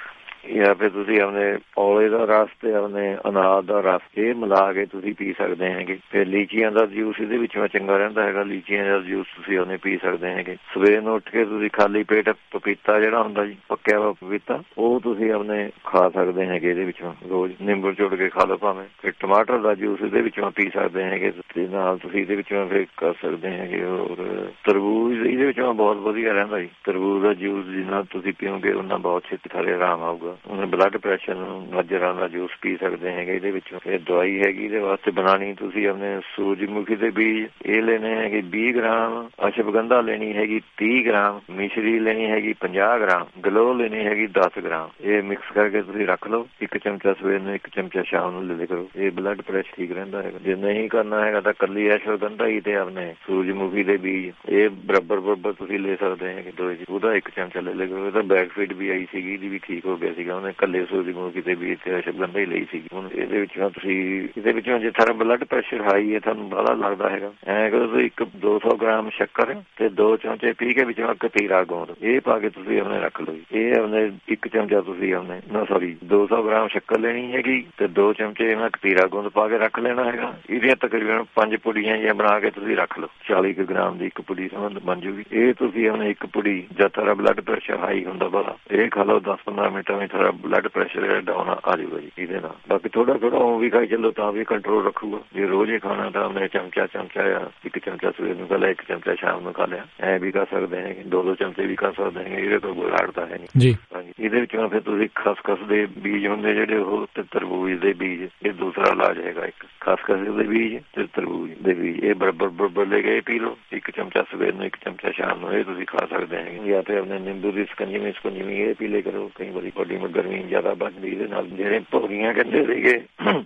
ਜਾਂ ਫਿਰ ਤੁਸੀਂ ਆਪਣੇ ਔਲੇ ਦਾ ਰਸ ਤੇ ਆਪਣੇ ਅਨਾਰ ਦਾ ਰਸ ਇਹ ਮਿਲਾ ਕੇ ਤੁਸੀਂ ਪੀ ਸਕਦੇ ਹੈਗੇ। ਫਿਰ ਲੀਚੀਆਂ ਦਾ ਜੂਸ ਇਹਦੇ ਵਿੱਚ ਚੰਗਾ ਰਹਿੰਦਾ ਹੈਗਾ, ਲੀਚੀਆਂ ਦਾ ਜੂਸ ਤੁਸੀਂ ਉਹਨੇ ਪੀ ਸਕਦੇ ਹੈਗੇ। ਸਵੇਰ ਨੂੰ ਉੱਠ ਕੇ ਤੁਸੀਂ ਖਾਲੀ ਪੇਟ ਪਪੀਤਾ ਜਿਹੜਾ ਹੁੰਦਾ ਜੀ ਪੱਕਿਆ ਵਾ ਪਪੀਤਾ ਉਹ ਤੁਸੀਂ ਆਪਣੇ ਖਾ ਸਕਦੇ ਹੈਗੇ ਇਹਦੇ ਵਿੱਚੋਂ ਰੋਜ਼, ਨਿੰਬੂ ਚੋੜ ਕੇ ਖਾ ਲਓ ਭਾਵੇਂ। ਫਿਰ ਟਮਾਟਰ ਦਾ ਜੂਸ ਇਹਦੇ ਵਿੱਚੋਂ ਪੀ ਸਕਦੇ ਹੈਗੇ ਤੇ ਨਾਲ ਤੁਸੀਂ ਇਹਦੇ ਵਿੱਚੋਂ ਫਿਰ ਕਰ ਸਕਦੇ ਹੈਗੇ। ਔਰ ਤਰਬੂਜ ਇਹਦੇ ਵਿੱਚੋਂ ਬਹੁਤ ਵਧੀਆ ਰਹਿੰਦਾ ਜੀ। ਤਰਬੂਜ ਦਾ ਜੂਸ ਜਿੰਨਾ ਤੁਸੀਂ ਪੀਓਗੇ ਉਹਨਾਂ ਬਹੁਤ ਛੇਤੀ ਸਾਰੇ ਆਰਾਮ ਆਊਗਾ। ਉਹਨੇ ਬਲੱਡ ਪ੍ਰੈਸ਼ਰ ਨੂੰ ਗਾਜਰਾਂ ਦਾ ਜੂਸ ਪੀ ਸਕਦੇ ਹੈਗੇ ਇਹਦੇ ਵਿੱਚੋਂ। ਇਹ ਦਵਾਈ ਹੈਗੀ ਇਹਦੇ ਵਾਸਤੇ ਬਣਾਉਣੀ ਤੁਸੀਂ ਆਪਣੇ ਸੂਰਜਮੁਖੀ ਦੇ ਬੀਜ ਇਹ ਲੈਣੇ ਹੈਗੇ ਵੀਹ ਗ੍ਰਾਮ, ਅਸ਼ਵਗੰਧਾ ਲੈਣੀ ਹੈਗੀ ਤੀਹ ਗ੍ਰਾਮ, ਮਿਸ਼ਰੀ ਲੈਣੀ ਹੈਗੀ ਪੰਜਾਹ ਗ੍ਰਾਮ, ਗਲੋ ਲੈਣੀ ਹੈਗੀ ਦਸ ਗ੍ਰਾਮ। ਇਹ ਮਿਕਸ ਕਰਕੇ ਤੁਸੀਂ ਰੱਖ ਲਓ, ਇੱਕ ਚਮਚਾ ਸਵੇਰ ਨੂੰ ਇੱਕ ਚਮਚਾ ਸ਼ਾਮ ਨੂੰ ਲੈ ਲਿਆ ਕਰੋ। ਇਹ ਬਲੱਡ ਪ੍ਰੈਸ਼ਰ ਠੀਕ ਰਹਿੰਦਾ ਹੈਗਾ। ਜੇ ਨਹੀਂ ਕਰਨਾ ਹੈਗਾ ਤਾਂ ਕੱਲੀ ਅਸ਼ਵਗੰਧਾ ਹੀ ਤੇ ਆਪਣੇ ਸੂਰਜਮੁਖੀ ਦੇ ਬੀਜ ਇਹ ਬਰਾਬਰ ਬਰਾਬਰ ਤੁਸੀਂ ਲੈ ਸਕਦੇ ਹੈਗੇ ਦੋ ਜੀ। ਉਹਦਾ ਇੱਕ ਚਮਚਾ ਲੈ ਲਿਆ ਕਰੋ। ਇਹਦਾ ਬੈਕ ਫੀਡ ਵੀ ਆਈ ਸੀਗੀ, ਇਹਦੀ ਵੀ ਠੀਕ ਹੋ ਗਿਆ ਸੀਗਾ। ਉਹਨੇ ਕੱਲੇ ਸੂਰਜਮੁਖੀ ਦੇ ਬੀਜ ਤੇ ਅਸ਼ਵਗੰਧਾ ਹੀ ਲਈ ਸੀਗੀ। ਹੁਣ ਇਹਦੇ ਵਿੱਚੋਂ ਤੁਸੀਂ ਇਹਦੇ ਵਿੱਚੋਂ ਜੇ ਤੁਹਾਡਾ ਬਲੱਡ ਪ੍ਰੈਸ਼ਰ ਹਾਈ ਹੈ ਤੁਹਾਨੂੰ ਬਾਹਲਾ ਲੱਗਦਾ ਹੈਗਾ ਐਂ ਕਰੋ ਤੁਸੀਂ ਇੱਕ ਦੋ ਸੌ ਗ੍ਰਾਮ ਸ਼ੱਕਰ ਤੇ ਦੋ ਚਮਚੇ ਪੀ ਕੇ ਵਿੱਚੋਂ ਕਤੀਰਾ ਗੂੰਦ ਇਹ ਪਾ ਕੇ ਤੁਸੀਂ ਆਪਣੇ ਰੱਖ ਲਓ। ਇਹ ਆਪਣੇ ਇੱਕ ਚਮਚਾ ਤੁਸੀਂ ਆਪਣੇ ਨਾ ਸੌਰੀ ਦੋ ਸੌ ਗ੍ਰਾਮ ਸ਼ੱਕਰ ਲੈਣੀ ਹੈਗੀ ਤੇ ਦੋ ਚਮਚੇ ਇਹਨਾਂ ਕਤੀਰਾ ਗੂੰਦ ਪਾ ਕੇ ਰੱਖ ਲੈਣਾ ਹੈਗਾ। ਇਹਦੀਆਂ ਤਕਰੀਬਨ ਪੰਜ ਪੁੜੀਆਂ ਜਿਹੀਆਂ ਬਣਾ ਕੇ ਤੁਸੀਂ ਰੱਖ ਲਓ। ਚਾਲੀ ਕੁ ਗ੍ਰਾਮ ਦੀ ਇੱਕ ਪੁੜੀ ਬਣ ਜੂਗੀ। ਇਹ ਤੁਸੀਂ ਆਪਣੇ ਇੱਕ ਪੁੜੀ ਜਦ ਤੁਹਾਡਾ ਬਲੱਡ ਪ੍ਰੈਸ਼ਰ ਹਾਈ ਹੁੰਦਾ ਬਾਹਲਾ ਇਹ ਖਾ ਲਓ। ਦਸ ਪੰਦਰਾਂ ਮਿੰਟਾਂ ਵਿੱਚ ਤੁਹਾਡਾ ਬਲੱਡ ਪ੍ਰੈਸ਼ਰ ਜਿਹੜਾ ਡਾਊਨ ਆ ਜਾਊਗਾ ਜੀ ਇਹਦੇ ਨਾਲ। ਬਾਕੀ ਥੋੜਾ ਥੋੜਾ ਉਹ ਵੀ ਖਾਈ ਚੱਲੋ ਤਾਂ ਵੀ ਕੰਟਰੋਲ ਰੱਖੂਗਾ। ਜੇ ਰੋਜ਼ ਹੀ ਖਾਣਾ ਤਾਂ ਆਪਣੇ ਚਮਚਾ ਚਮਚਾ ਆ ਇੱਕ ਚਮਚਾ ਸਵੇਰ ਨੂੰ ਖਾ ਲਿਆ, ਇੱਕ ਚਮਚਾ ਸ਼ਾਮ ਨੂੰ ਖਾ ਲਿਆ। ਐ ਵੀ ਕਰ ਸਕਦੇ ਹੈਗੇ, ਦੋ ਦੋ ਚਮਚੇ ਵੀ ਕਰ ਸਕਦੇ ਹੈਗੇ। ਇਹਦੇ ਤੋਂ ਕੋਈ ਹਟਦਾ ਹੈ ਨਹੀਂ ਜੀ। ਹਾਂਜੀ ਇਹਦੇ ਵਿੱਚੋਂ ਫਿਰ ਤੁਸੀਂ ਖਸਖਸ ਦੇ ਬੀਜ ਹੁੰਦੇ ਜਿਹੜੇ ਉਹ ਤੇ ਤਰਬੂਜ ਦੇ ਬੀਜ ਇਹ ਦੂਸਰਾ ਇਲਾਜ ਹੈਗਾ। ਇੱਕ ਖਸਖਸ ਦੇ ਬੀਜ ਤੇ ਤਰਬੂਜ ਦੇ ਬੀਜ ਇਹ ਬਰਾਬਰ ਬਰਾਬਰ ਲੈ ਕੇ ਪੀ ਲਓ। ਇੱਕ ਚਮਚਾ ਸਵੇਰ ਨੂੰ ਇੱਕ ਚਮਚਾ ਸ਼ਾਮ ਨੂੰ ਇਹ ਤੁਸੀਂ ਖਾ ਸਕਦੇ ਹੈਗੇ। ਜਾਂ ਫਿਰ ਆਪਣੇ ਨਿੰਬੂ ਦੀ ਸਕੰਜਵੀ ਸਕੰਜਵੀ ਇਹ ਪੀ ਲਿਆ ਕਰੋ। ਕਈ ਵਾਰੀ ਬੋਡੀ ਵਿੱਚ ਗਰਮੀ ਜ਼ਿਆਦਾ ਵੱਧਦੀ ਇਹਦੇ ਨਾਲ। ਜਿਹੜੇ ਭੌਰੀਆਂ ਕਹਿੰਦੇ ਸੀਗੇ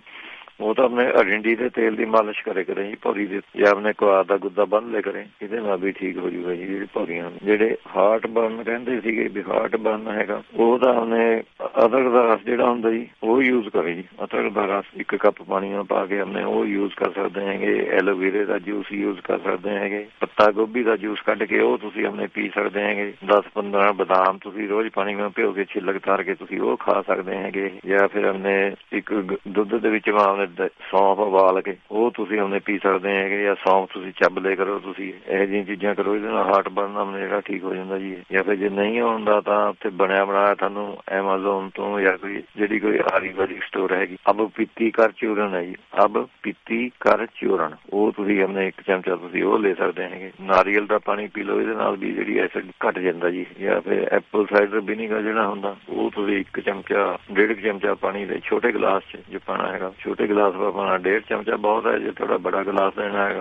ਉਹ ਤਾਂ ਆਪਣੇ ਅਰਿੰਡੀ ਦੇ ਤੇਲ ਦੀ ਮਾਲਿਸ਼ ਕਰੇ ਕਰੇ ਜੀ ਭੌਰੀ ਦੇ, ਜਾਂ ਆਪਣੇ ਕੁਆਰ ਦਾ ਗੁੱਦਾ ਬੰਨ ਲੈ ਕਰੇ ਇਹਦੇ ਨਾਲ ਵੀ ਠੀਕ ਹੋ ਜੂਗਾ ਜੀ। ਜਿਹੜੀ ਭੌਰੀਆਂ ਜਿਹੜੇ ਹਾਰਟ ਬਰਨ ਕਹਿੰਦੇ ਸੀਗੇ ਵੀ ਹਾਰਟ ਬਰਨ ਹੈਗਾ ਉਹਦਾ ਉਹਨੇ ਅਦਰਕ ਦਾ ਰਸ ਜਿਹੜਾ ਹੁੰਦਾ ਜੀ ਉਹ ਯੂਜ਼ ਕਰੇ ਜੀ। ਅਦਰਕ ਦਾ ਰਸ ਇੱਕ ਕੱਪ ਪਾਣੀ ਨਾਲ ਪਾ ਕੇ ਆਪਣੇ ਉਹ ਯੂਜ਼ ਕਰ ਸਕਦੇ ਹੈਗੇ। ਐਲੋਵੇਰੇ ਦਾ ਜੂਸ ਯੂਜ਼ ਕਰ ਸਕਦੇ ਹੈਗੇ। ਪੱਤਾ ਗੋਭੀ ਦਾ ਜੂਸ ਕੱਢ ਕੇ ਉਹ ਤੁਸੀਂ ਆਪਣੇ ਪੀ ਸਕਦੇ ਹੈਗੇ। ਦਸ ਪੰਦਰਾਂ ਬਦਾਮ ਤੁਸੀਂ ਰੋਜ਼ ਪਾਣੀ ਵਿੱਚ ਭਿਓ ਕੇ ਛਿੱਲਕ ਤਾਰ ਕੇ ਤੁਸੀਂ ਉਹ ਖਾ ਸਕਦੇ ਹੈਗੇ। ਜਾਂ ਫਿਰ ਆਪਣੇ ਇੱਕ ਦੁੱਧ ਦੇ ਵਿੱਚ ਸੌਂਫ ਉਬਾਲ ਕੇ ਉਹ ਤੁਸੀਂ ਉਹਨੇ ਪੀ ਸਕਦੇ ਹੈਗੇ। ਜਾਂ ਸੌਂਫ ਤੁਸੀਂ ਚੱਬ ਲਿਆ ਕਰੋ। ਤੁਸੀਂ ਇਹੋ ਜਿਹੀਆਂ ਚੀਜ਼ਾਂ ਕਰੋ ਇਹਦੇ ਨਾਲ ਹਾਰਟ ਬਰਨ ਆਪਣੇ ਜਿਹੜਾ ਠੀਕ ਹੋ ਜਾਂਦਾ ਜੀ। ਜਾਂ ਫਿਰ ਜੇ ਨਹੀਂ ਆਉਂਦਾ ਤਾਂ ਉੱਥੇ ਬਣਿਆ ਬਣਾਇਆ ਤੁਹਾਨੂੰ ਐਮਾਜ਼ੋਨ ਤੋਂ ਜਾਂ ਕੋਈ ਜਿਹੜੀ ਕੋਈ ਆਯੁਰਵੈਦਿਕ ਸਟੋਰ ਹੈਗੀ ਅਬ ਪੀਤੀ ਕਰ ਚੂਰਨ ਹੈ ਜੀ। ਅਬ ਪੀਤੀ ਕਰ ਚੂਰਨ ਉਹ ਤੁਸੀਂ ਆਪਣੇ ਇੱਕ ਚਮਚਾ ਤੁਸੀਂ ਉਹ ਲੈ ਸਕਦੇ ਹੈਗੇ। ਨਾਰੀਅਲ ਦਾ ਪਾਣੀ ਪੀ ਲਓ ਇਹਦੇ ਨਾਲ ਵੀ ਜਿਹੜੀ ਐਸਿਡ ਘੱਟ ਜਾਂਦਾ ਜੀ। ਜਾਂ ਫਿਰ ਐਪਲ ਸਾਈਡਰ ਵਿਨੀਗਰ ਜਿਹੜਾ ਹੁੰਦਾ ਉਹ ਤੁਸੀਂ ਇੱਕ ਚਮਚਾ ਡੇਢ ਚਮਚਾ ਪਾਣੀ ਦੇ ਛੋਟੇ ਗਲਾਸ 'ਚ ਜੇ ਪਾਣਾ ਹੈਗਾ ਛੋਟੇ ਗਲਾਸ ਦਾ ਪਾਣਾ ਡੇਢ ਚਮਚਾ ਬਹੁਤ ਹੈ। ਜੇ ਥੋੜਾ ਬੜਾ ਗਲਾਸ ਲੈਣਾ ਹੈਗਾ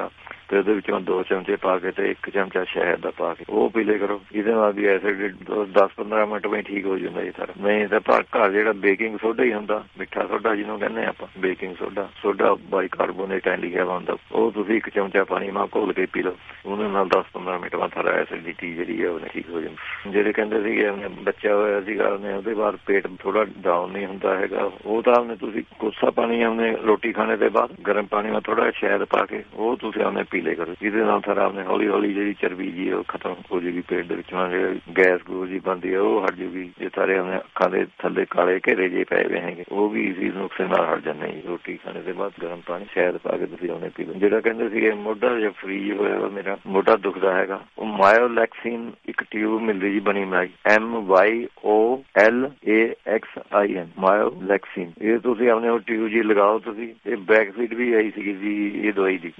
ਤੇ ਉਹਦੇ ਵਿੱਚੋਂ ਦੋ ਚਮਚੇ ਪਾ ਕੇ ਤੇ ਇੱਕ ਚਮਚਾ ਸ਼ਹਿਦ ਦਾ ਪਾ ਕੇ ਉਹ ਪੀ ਲਿਆ ਕਰੋ। ਇਹਦੇ ਨਾਲ ਵੀ ਐਸਿਡ ਦਸ ਪੰਦਰਾਂ ਮਿੰਟ ਵਿੱਚ ਠੀਕ ਹੋ ਜਾਂਦਾ ਜੀ ਸਾਰਾ। ਨਹੀਂ ਤਾਂ ਘਰ ਜਿਹੜਾ ਬੇਕਿੰਗ ਸੋਡਾ ਹੀ ਹੁੰਦਾ, ਮਿੱਠਾ ਸੋਡਾ ਜਿਹਨੂੰ ਕਹਿੰਦੇ ਆਪਾਂ, ਬੇਕਿੰਗ ਸੋਡਾ, ਸੋਡਾ ਬਾਈਕਾਰਬੋਨੇਟ ਲਿਖਿਆ ਹੁੰਦਾ, ਉਹ ਤੁਸੀਂ ਇੱਕ ਚਮਚਾ ਪਾਣੀ ਨਾਲ ਘੋਲ ਕੇ ਪੀ ਲਓ। ਉਹਦੇ ਨਾਲ ਦਸ ਪੰਦਰਾਂ ਮਿੰਟ ਬਾਅਦ ਸਾਰਾ ਐਸਿਡਿਟੀ ਜਿਹੜੀ ਹੈ ਉਹਨੇ ਠੀਕ ਹੋ ਜਾਂਦੀ। ਜਿਹੜੇ ਕਹਿੰਦੇ ਸੀਗੇ ਬੱਚਾ ਹੋਇਆ ਸੀਗਾ ਉਹਨੇ ਉਹਦੇ ਬਾਅਦ ਪੇਟ ਥੋੜਾ ਡਾਊਨ ਨਹੀਂ ਹੁੰਦਾ ਹੈਗਾ, ਉਹ ਤਾਂ ਉਹਨੇ ਤੁਸੀਂ ਕੋਸਾ ਪਾਣੀ ਉਹਨੇ ਰੋਟੀ ਖਾਣੇ ਦੇ ਬਾਅਦ ਗਰਮ ਪਾਣੀ ਨਾਲ ਥੋੜਾ ਸ਼ਹਿਦ ਪਾ ਕੇ ਉਹ ਤੁਸੀਂ ਉਹਨੇ ਪੀ ਲਿਆ ਕਰੋ। ਜਿਹਦੇ ਨਾਲ ਸਾਰਾ ਉਹਨੇ ਹੌਲੀ ਹੌਲੀ ਜਿਹੜੀ ਚਰਬੀ ਜੀ ਉਹ ਖਤਮ ਹੋ ਜਾਏਗੀ ਪੇਟ ਦੇ ਵਿੱਚੋਂ, ਜਿਹੜੀ ਗੈਸ ਗੂਸ ਜੀ ਬਣਦੀ ਹੈ ਉਹ ਹਟ ਜੂਗੀ। ਜੇ ਸਾਰੇ ਉਹਨੇ ਅੱਖਾਂ ਦੇ ਥੱਲੇ ਕਾਲੇ ਘੇਰੇ ਜੇ ਪਏ ਹੋਏ ਹੈਗੇ ਉਹ ਵੀ ਇਸੀ ਨੁਕਸੇ ਨਾਲ ਹਟ ਜਾਂਦੇ ਜੀ। ਰੋਟੀ ਖਾਣੇ ਦੇ ਬਾਅਦ ਗਰਮ ਪਾਣੀ ਸ਼ਹਿਦ ਪਾ ਕੇ ਤੁਸੀਂ ਉਹਨੇ ਪੀ ਲਓ। ਜਿਹੜਾ ਕਹਿੰਦੇ ਸੀਗੇ ਮੋਢਾ ਜਾਂ ਫਰੀਜ ਹੋਇਆ ਵਾ, ਮੇਰਾ ਮੋਢਾ ਦੁਖਦਾ ਹੈਗਾ, ਉਹ ਮਾਇਓਲੈਕਸੀਨ ਇੱਕ ਟਿਊਬ ਮਿਲਦੀ ਜੀ ਬਣੀ ਬਣਾਈ, M Y O L A X I N, Myolaxin. ਇਹ ਤੁਸੀਂ ਆਪਣੇ ਉਹ ਟਿਊਬ ਜੀ ਲਗਾਓ ਤੁਸੀਂ। ਇਹ ਬੈਕਫੀਟ ਵੀ ਆਈ ਸੀਗੀ ਜੀ ਇਹ ਦਵਾਈ ਦੀ,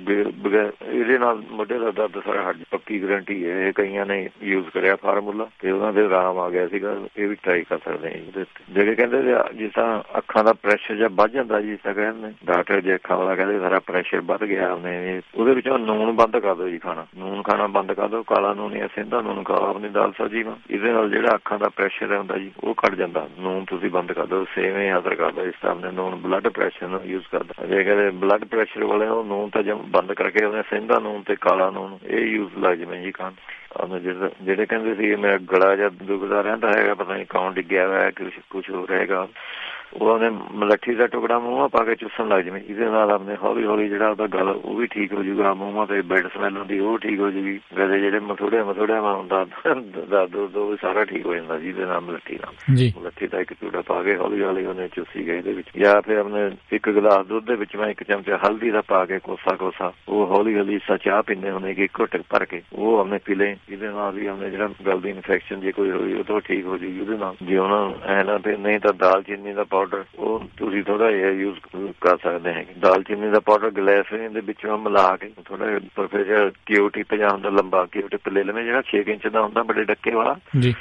ਇਹਦੇ ਨਾਲ ਮੋਢੇ ਦਾ ਦਰਦ ਸਾਰਾ ਹਟ, ਪੱਕੀ ਗਰੰਟੀ ਹੈ। ਇਹ ਕਈਆਂ ਨੇ ਯੂਜ਼ ਕਰਿਆ ਫਾਰਮੂਲਾ ਤੇ ਉਹਨਾਂ ਦੇ ਆਰਾਮ ਆ ਗਿਆ ਸੀਗਾ। ਇਹ ਵੀ ਟਰਾਈ ਕਰ ਸਕਦੇ ਆ। ਜਿਹੜੇ ਕਹਿੰਦੇ ਜਿਸ ਤਰ੍ਹਾਂ ਅੱਖਾਂ ਦਾ ਪ੍ਰੈਸ਼ਰ ਜਾਂ ਵੱਧ ਜਾਂਦਾ ਜੀ, ਤਾਂ ਕਹਿੰਦੇ ਡਾਕਟਰ ਜੇ ਅੱਖਾਂ ਵਾਲਾ ਕਹਿੰਦੇ ਸਾਰਾ ਪ੍ਰੈਸ਼ਰ ਵੱਧ ਗਿਆ ਉਹਨੇ, ਉਹਦੇ ਵਿੱਚੋਂ ਨੂਣ ਬੰਦ ਕਰ ਦਿਓ ਜੀ ਖਾਣਾ, ਨੂਣ ਖਾਣਾ ਬੰਦ ਕਰ ਦਿਓ, ਕਾਲਾ ਨੂਣ ਜਾਂ ਸਿੰਧਾ ਨੂਣ ਖਾਓ ਆਪਣੀ ਦਾਲ ਸਬਜ਼ੀ ਨਾਲ। ਇਹਦੇ ਨਾਲ ਜਿਹੜਾ ਅੱਖਾਂ ਦਾ ਪ੍ਰੈਸ਼ਰ ਹੁੰਦਾ ਜੀ ਉਹ ਘੱਟ ਜਾਂਦਾ। ਨੂਣ ਤੁਸੀਂ ਬੰਦ ਕਰ ਦਿਓ, ਸੇਵੇਂ ਅਦਰ ਕਰ ਦਿਓ। ਇਸ ਤਰ੍ਹਾਂ ਦੇ ਨੂਣ ਬਲੱਡ ਪ੍ਰੈਸ਼ਰ ਨੂੰ ਯੂਜ਼ ਕਰਦਾ। ਜੇ ਕਹਿੰਦੇ ਬਲੱਡ ਪ੍ਰੈਸ਼ਰ ਵਾਲੇ ਉਹ ਨੂਣ ਤਾਂ ਜਮ ਬੰਦ ਕਰਕੇ ਉਹਨੇ ਸਿੰਧਾ ਨੂਣ ਤੇ ਕਾਲਾ ਨੂਣ ਇਹ ਯੂਜ਼ ਲੱਗ ਜਾਵੇ ਜੀ ਖਾਣ। ਜਿਹੜੇ ਜਿਹੜੇ ਕਹਿੰਦੇ ਸੀ ਮੇਰਾ ਗਲਾ ਜਾਂ ਦੁਖਦਾ ਰਹਿੰਦਾ ਹੈਗਾ, ਪਤਾ ਨਹੀਂ ਕੌਣ ਡਿੱਗਿਆ ਹੋਇਆ, ਕੁਛ ਕੁਛ ਹੋ ਰਹੇਗਾ, ਉਹ ਉਹਨੇ ਮਲੱਠੀ ਦਾ ਟੁਕੜਾ ਮੂੰਹਾਂ ਪਾ ਕੇ ਚੁੱਸਣ ਲੱਗ ਜਾਵੇ। ਇਹਦੇ ਨਾਲ ਆਪਣੇ ਹੌਲੀ ਹੌਲੀ ਜਿਹੜਾ ਉਹਦਾ ਗਲ ਉਹ ਵੀ ਠੀਕ ਹੋ ਜੂਗਾ। ਮੂੰਹਾਂ ਤੇ ਬੈਡ ਸਮੈਲ ਹੁੰਦੀ ਉਹ ਠੀਕ ਹੋ ਜੂਗੀ। ਗਲੇ ਜਿਹੜੇ ਮਥੋੜੇ ਮਥੋੜਿਆਂ ਨਾਲ ਹੁੰਦਾ ਦਰਦ ਉਹ ਸਾਰਾ ਠੀਕ ਹੋ ਜਾਂਦਾ ਜਿਹਦੇ ਨਾਲ ਮਲੱਠੀ ਨਾਲ। ਮਲੱਠੀ ਦਾ ਇੱਕ ਟੁਕੜਾ ਪਾ ਕੇ ਹੌਲੀ ਹੌਲੀ ਉਹਨੇ ਚੁੱਸੀ ਗਏ ਇਹਦੇ ਵਿੱਚ। ਜਾਂ ਫਿਰ ਆਪਣੇ ਇੱਕ ਗਲਾਸ ਦੁੱਧ ਦੇ ਵਿੱਚ ਮੈਂ ਇੱਕ ਚਮਚਾ ਹਲਦੀ ਦਾ ਪਾ ਕੇ ਕੋਸਾ ਕੋਸਾ ਉਹ ਹੌਲੀ ਹੌਲੀ ਸਾ ਚਾਹ ਪੀਂਦੇ ਹੁੰਦੇ ਕਿ ਘੁੱਟ ਭਰ ਕੇ ਉਹ ਆਪਣੇ ਪੀ ਲਏ। ਇਹਦੇ ਨਾਲ ਵੀ ਆਪਣੇ ਜਿਹੜਾ ਗਲ ਦੀ ਇਨਫੈਕਸ਼ਨ ਜੇ ਕੋਈ ਹੋਈ ਉਹ ਤੋਂ ਠੀਕ ਹੋ ਜੂਗੀ ਉਹਦੇ ਨਾਲ। ਜੇ ਉਹਨਾਂ ਐ ਨਾ ਤੇ ਨਹੀਂ ਤਾਂ ਦਾਲਚੀਨੀ ਦਾ ਪਾਊਡਰ ਉਹ ਤੁਸੀਂ ਥੋੜਾ ਜਿਹਾ ਯੂਜ਼ ਕਰ ਸਕਦੇ ਹੈਗੇ। ਦਾਲਚੀਨੀ ਦਾ ਪਾਊਡਰ ਗਲੈਸਰੀਨ ਦੇ ਵਿੱਚੋਂ ਮਿਲਾ ਕੇ ਥੋੜਾ ਜਿਹਾ ਫਿਰ ਕਿਊ ਟਿਪ ਜਾਂ ਹੁੰਦਾ ਲੰਬਾ ਕਿਊ ਟਿਪ ਲੈ ਲਵੇਂ ਜਿਹੜਾ ਛੇ ਇੰਚ ਦਾ ਹੁੰਦਾ ਬੜੇ ਡੱਕੇ ਵਾਲਾ,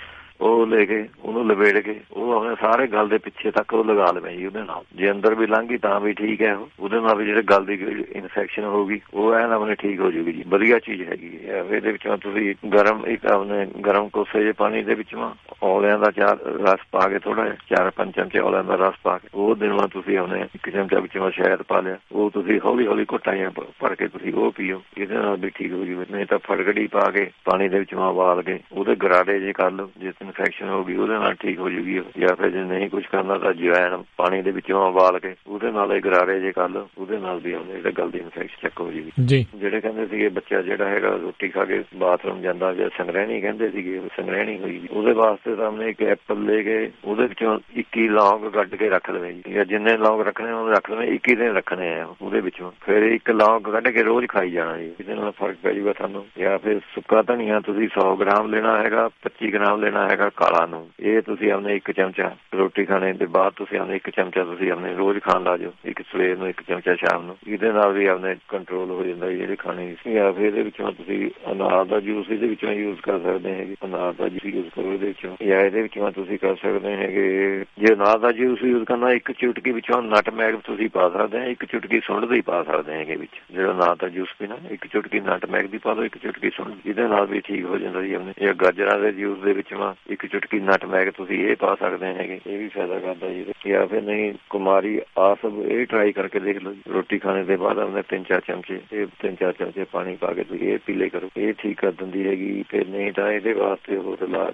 ਉਹ ਲੈ ਕੇ ਉਹਨੂੰ ਲਵੇੜ ਕੇ ਉਹ ਆਪਣੇ ਸਾਰੇ ਗਲ ਦੇ ਪਿੱਛੇ ਤੱਕ ਉਹ ਲਗਾ ਲਵੇਂ ਜੀ। ਉਹਦੇ ਨਾਲ ਜੇ ਅੰਦਰ ਵੀ ਲੰਘ ਗਈ ਤਾਂ ਵੀ ਠੀਕ ਹੈ। ਉਹਦੇ ਨਾਲ ਵੀ ਜਿਹੜੇ ਗਲ ਦੀ ਇਨਫੈਕਸ਼ਨ ਹੋਊਗੀ ਉਹ ਐਨ ਆਪਣੇ ਠੀਕ ਹੋ ਜੂਗੀ ਜੀ। ਵਧੀਆ ਚੀਜ਼ ਹੈਗੀ ਹੈ। ਇਹਦੇ ਵਿੱਚੋਂ ਤੁਸੀਂ ਗਰਮ ਇੱਕ ਆਪਣੇ ਗਰਮ ਕੋਸੇ ਜਿਹੇ ਪਾਣੀ ਦੇ ਵਿੱਚੋਂ ਔਲਿਆਂ ਦਾ ਚਾਰ ਰਸ ਪਾ ਕੇ ਥੋੜਾ ਜਿਹਾ ਚਾਰ ਪੰਜ ਚਮਚੇ ਔਲਿਆਂ ਦਾ ਰਸ ਪਾ ਕੇ ਉਹ ਦਿਨ ਬਾਅਦ ਤੁਸੀਂ ਆਪਣੇ ਇੱਕ ਚਮਚਾ ਵਿੱਚੋਂ ਸ਼ਹਿਦ ਪਾ ਲਿਆ, ਉਹ ਤੁਸੀਂ ਹੌਲੀ ਹੌਲੀ ਘੁੱਟਾਂ ਜਿਹਾ ਭਰ ਕੇ ਤੁਸੀਂ ਉਹ ਪੀਓ। ਇਹਦੇ ਨਾਲ ਵੀ ਠੀਕ ਹੋ ਜੂਗੀ। ਨਹੀਂ ਤਾਂ ਫੜਕੜੀ ਪਾ ਕੇ ਪਾਣੀ ਦੇ ਵਿੱਚੋਂ ਉਬਾਲ ਕੇ ਉਹਦੇ ਗਰਾੜੇ ਜੇ ਕਰ ਲਓ, ਜੇ ਇਨਫੈਕਸ਼ਨ ਹੋ ਗਈ ਉਹਦੇ ਨਾਲ ਠੀਕ ਹੋ ਜੂਗੀ। ਜਾਂ ਫਿਰ ਜੇ ਨਹੀਂ ਕੁਛ ਕਰਨਾ ਤਾਂ ਜਵੈਣ ਪਾਣੀ ਦੇ ਵਿੱਚੋਂ ਉਬਾਲ ਕੇ ਉਹਦੇ ਨਾਲ ਇਹ ਗਰਾਰੇ ਜੇ ਕਰ ਲਓ, ਉਹਦੇ ਨਾਲ ਵੀ ਆਉਂਦੇ ਜਿਹੜਾ ਗਲ ਦੀ ਇਨਫੈਕਸ਼ਨ ਚੈੱਕ ਹੋ ਜੂਗੀ ਜੀ। ਜਿਹੜੇ ਕਹਿੰਦੇ ਸੀਗੇ ਬੱਚਾ ਜਿਹੜਾ ਹੈਗਾ ਰੋਟੀ ਖਾ ਕੇ ਬਾਥਰੂਮ ਜਾਂਦਾ ਜਾਂ ਸੰਗਰਹਿਣੀ ਕਹਿੰਦੇ ਸੀਗੇ, ਸੰਗਰਹਿਣੀ ਹੋਈ ਉਹਦੇ ਵਾਸਤੇ ਤਾਂ ਉਹਨੇ ਇੱਕ ਐਪਲ ਲੈ ਕੇ ਉਹਦੇ ਵਿੱਚੋਂ ਇੱਕੀ ਲੌਂਗ ਕੱਢ ਕੇ ਰੱਖ ਲਵੇ ਜੀ। ਜਾਂ ਜਿੰਨੇ ਲੌਂਗ ਰੱਖਣੇ ਉਹਨੂੰ ਰੱਖ ਲਵੇ, ਇੱਕੀ ਦਿਨ ਰੱਖਣੇ ਆ ਉਹਦੇ ਵਿੱਚੋਂ। ਫਿਰ ਇੱਕ ਲੌਂਗ ਕੱਢ ਕੇ ਰੋਜ਼ ਖਾਈ ਜਾਣਾ ਜੀ। ਇਹਦੇ ਨਾਲ ਫਰਕ ਪੈ ਜੂਗਾ ਤੁਹਾਨੂੰ। ਜਾਂ ਫਿਰ ਸੁੱਕਾ ਧਨੀਆ ਤੁਸੀਂ ਸੌ ਗ੍ਰਾਮ ਲੈਣਾ ਹੈਗਾ, ਪੱਚੀ ਗ੍ਰਾਮ ਲੈਣਾ ਹੈਗਾ ਕਾਲਾ ਨੂੰ, ਇਹ ਤੁਸੀਂ ਆਪਣੇ ਇੱਕ ਚਮਚਾ ਰੋਟੀ ਖਾਣੇ ਦੇ ਬਾਅਦ ਤੁਸੀਂ ਆਪਣੇ ਇੱਕ ਚਮਚਾ ਤੁਸੀਂ ਆਪਣੇ ਰੋਜ਼ ਖਾਣ ਲਾ ਜਾਓ, ਇੱਕ ਸਵੇਰ ਨੂੰ ਇੱਕ ਚਮਚਾ ਸ਼ਾਮ ਨੂੰ। ਇਹਦੇ ਨਾਲ ਵੀ ਆਪਣੇ ਕੰਟਰੋਲ ਹੋ ਜਾਂਦਾ ਜਿਹੜੇ ਖਾਣੇ। ਜਾਂ ਫਿਰ ਇਹਦੇ ਵਿੱਚੋਂ ਤੁਸੀਂ ਅਨਾਰ ਦਾ ਜੂਸ ਇਹਦੇ ਵਿੱਚੋਂ ਯੂਜ਼ ਕਰ ਸਕਦੇ ਹੈਗੇ, ਅਨਾਰ ਦਾ ਜੂਸ ਯੂਜ਼ ਕਰੋ ਇਹਦੇ ਵਿੱਚੋਂ। ਜਾਂ ਇਹਦੇ ਵਿੱਚੋਂ ਤੁਸੀਂ ਕਰ ਸਕਦੇ ਹੈਗੇ ਜੇ ਅਨਾਰ ਦਾ ਜੂਸ ਯੂਜ਼ ਕਰਨਾ ਇੱਕ ਚੁਟਕੀ ਵਿੱਚੋਂ ਨਟਮੈਗ ਤੁਸੀਂ ਪਾ ਸਕਦੇ ਹੋ, ਇੱਕ ਚੁਟਕੀ ਸੁੰਡ ਦੀ ਪਾ ਸਕਦੇ ਹੈਗੇ ਵਿੱਚ। ਜਿਹੜਾ ਅਨਾਰ ਦਾ ਜੂਸ ਪੀਣਾ ਇੱਕ ਚੁਟਕੀ ਨਟਮੈਗ ਦੀ ਪਾ ਦਿਓ, ਇੱਕ ਚੁਟਕੀ ਸੁੰਡ, ਇਹਦੇ ਨਾਲ ਵੀ ਠੀਕ ਹੋ ਜਾਂਦਾ ਜੀ ਆਪਣੇ। ਜਾਂ ਗਾਜਰਾਂ ਦੇ ਜੂਸ ਦੇ ਵਿੱਚ ਇੱਕ ਚੁਟਕੀ ਨਟਮੈਗ ਤੁਸੀਂ ਇਹ ਪਾ ਸਕਦੇ ਹੈਗੇ, ਇਹ ਵੀ ਫਾਇਦਾ ਕਰਦਾ ਜੀ। ਜਾਂ ਫਿਰ ਨਹੀਂ ਕੁਮਾਰੀ ਆਸਬ ਇਹ ਟਰਾਈ ਕਰਕੇ ਦੇਖ ਲਓ ਜੀ। ਰੋਟੀ ਖਾਣੇ ਦੇ ਬਾਅਦ ਆਪਣੇ ਤਿੰਨ ਚਾਰ ਚਮਚੇ ਇਹ ਤਿੰਨ ਚਾਰ ਚਮਚੇ ਪਾਣੀ ਪਾ ਕੇ ਤੁਸੀਂ ਇਹ ਪੀ ਲਿਆ ਕਰੋ, ਇਹ ਠੀਕ ਕਰ ਦਿੰਦੀ ਹੈਗੀ। ਫਿਰ ਨਹੀਂ ਤਾਂ ਇਹਦੇ ਵਾਸਤੇ ਹੋਰ ਲਾ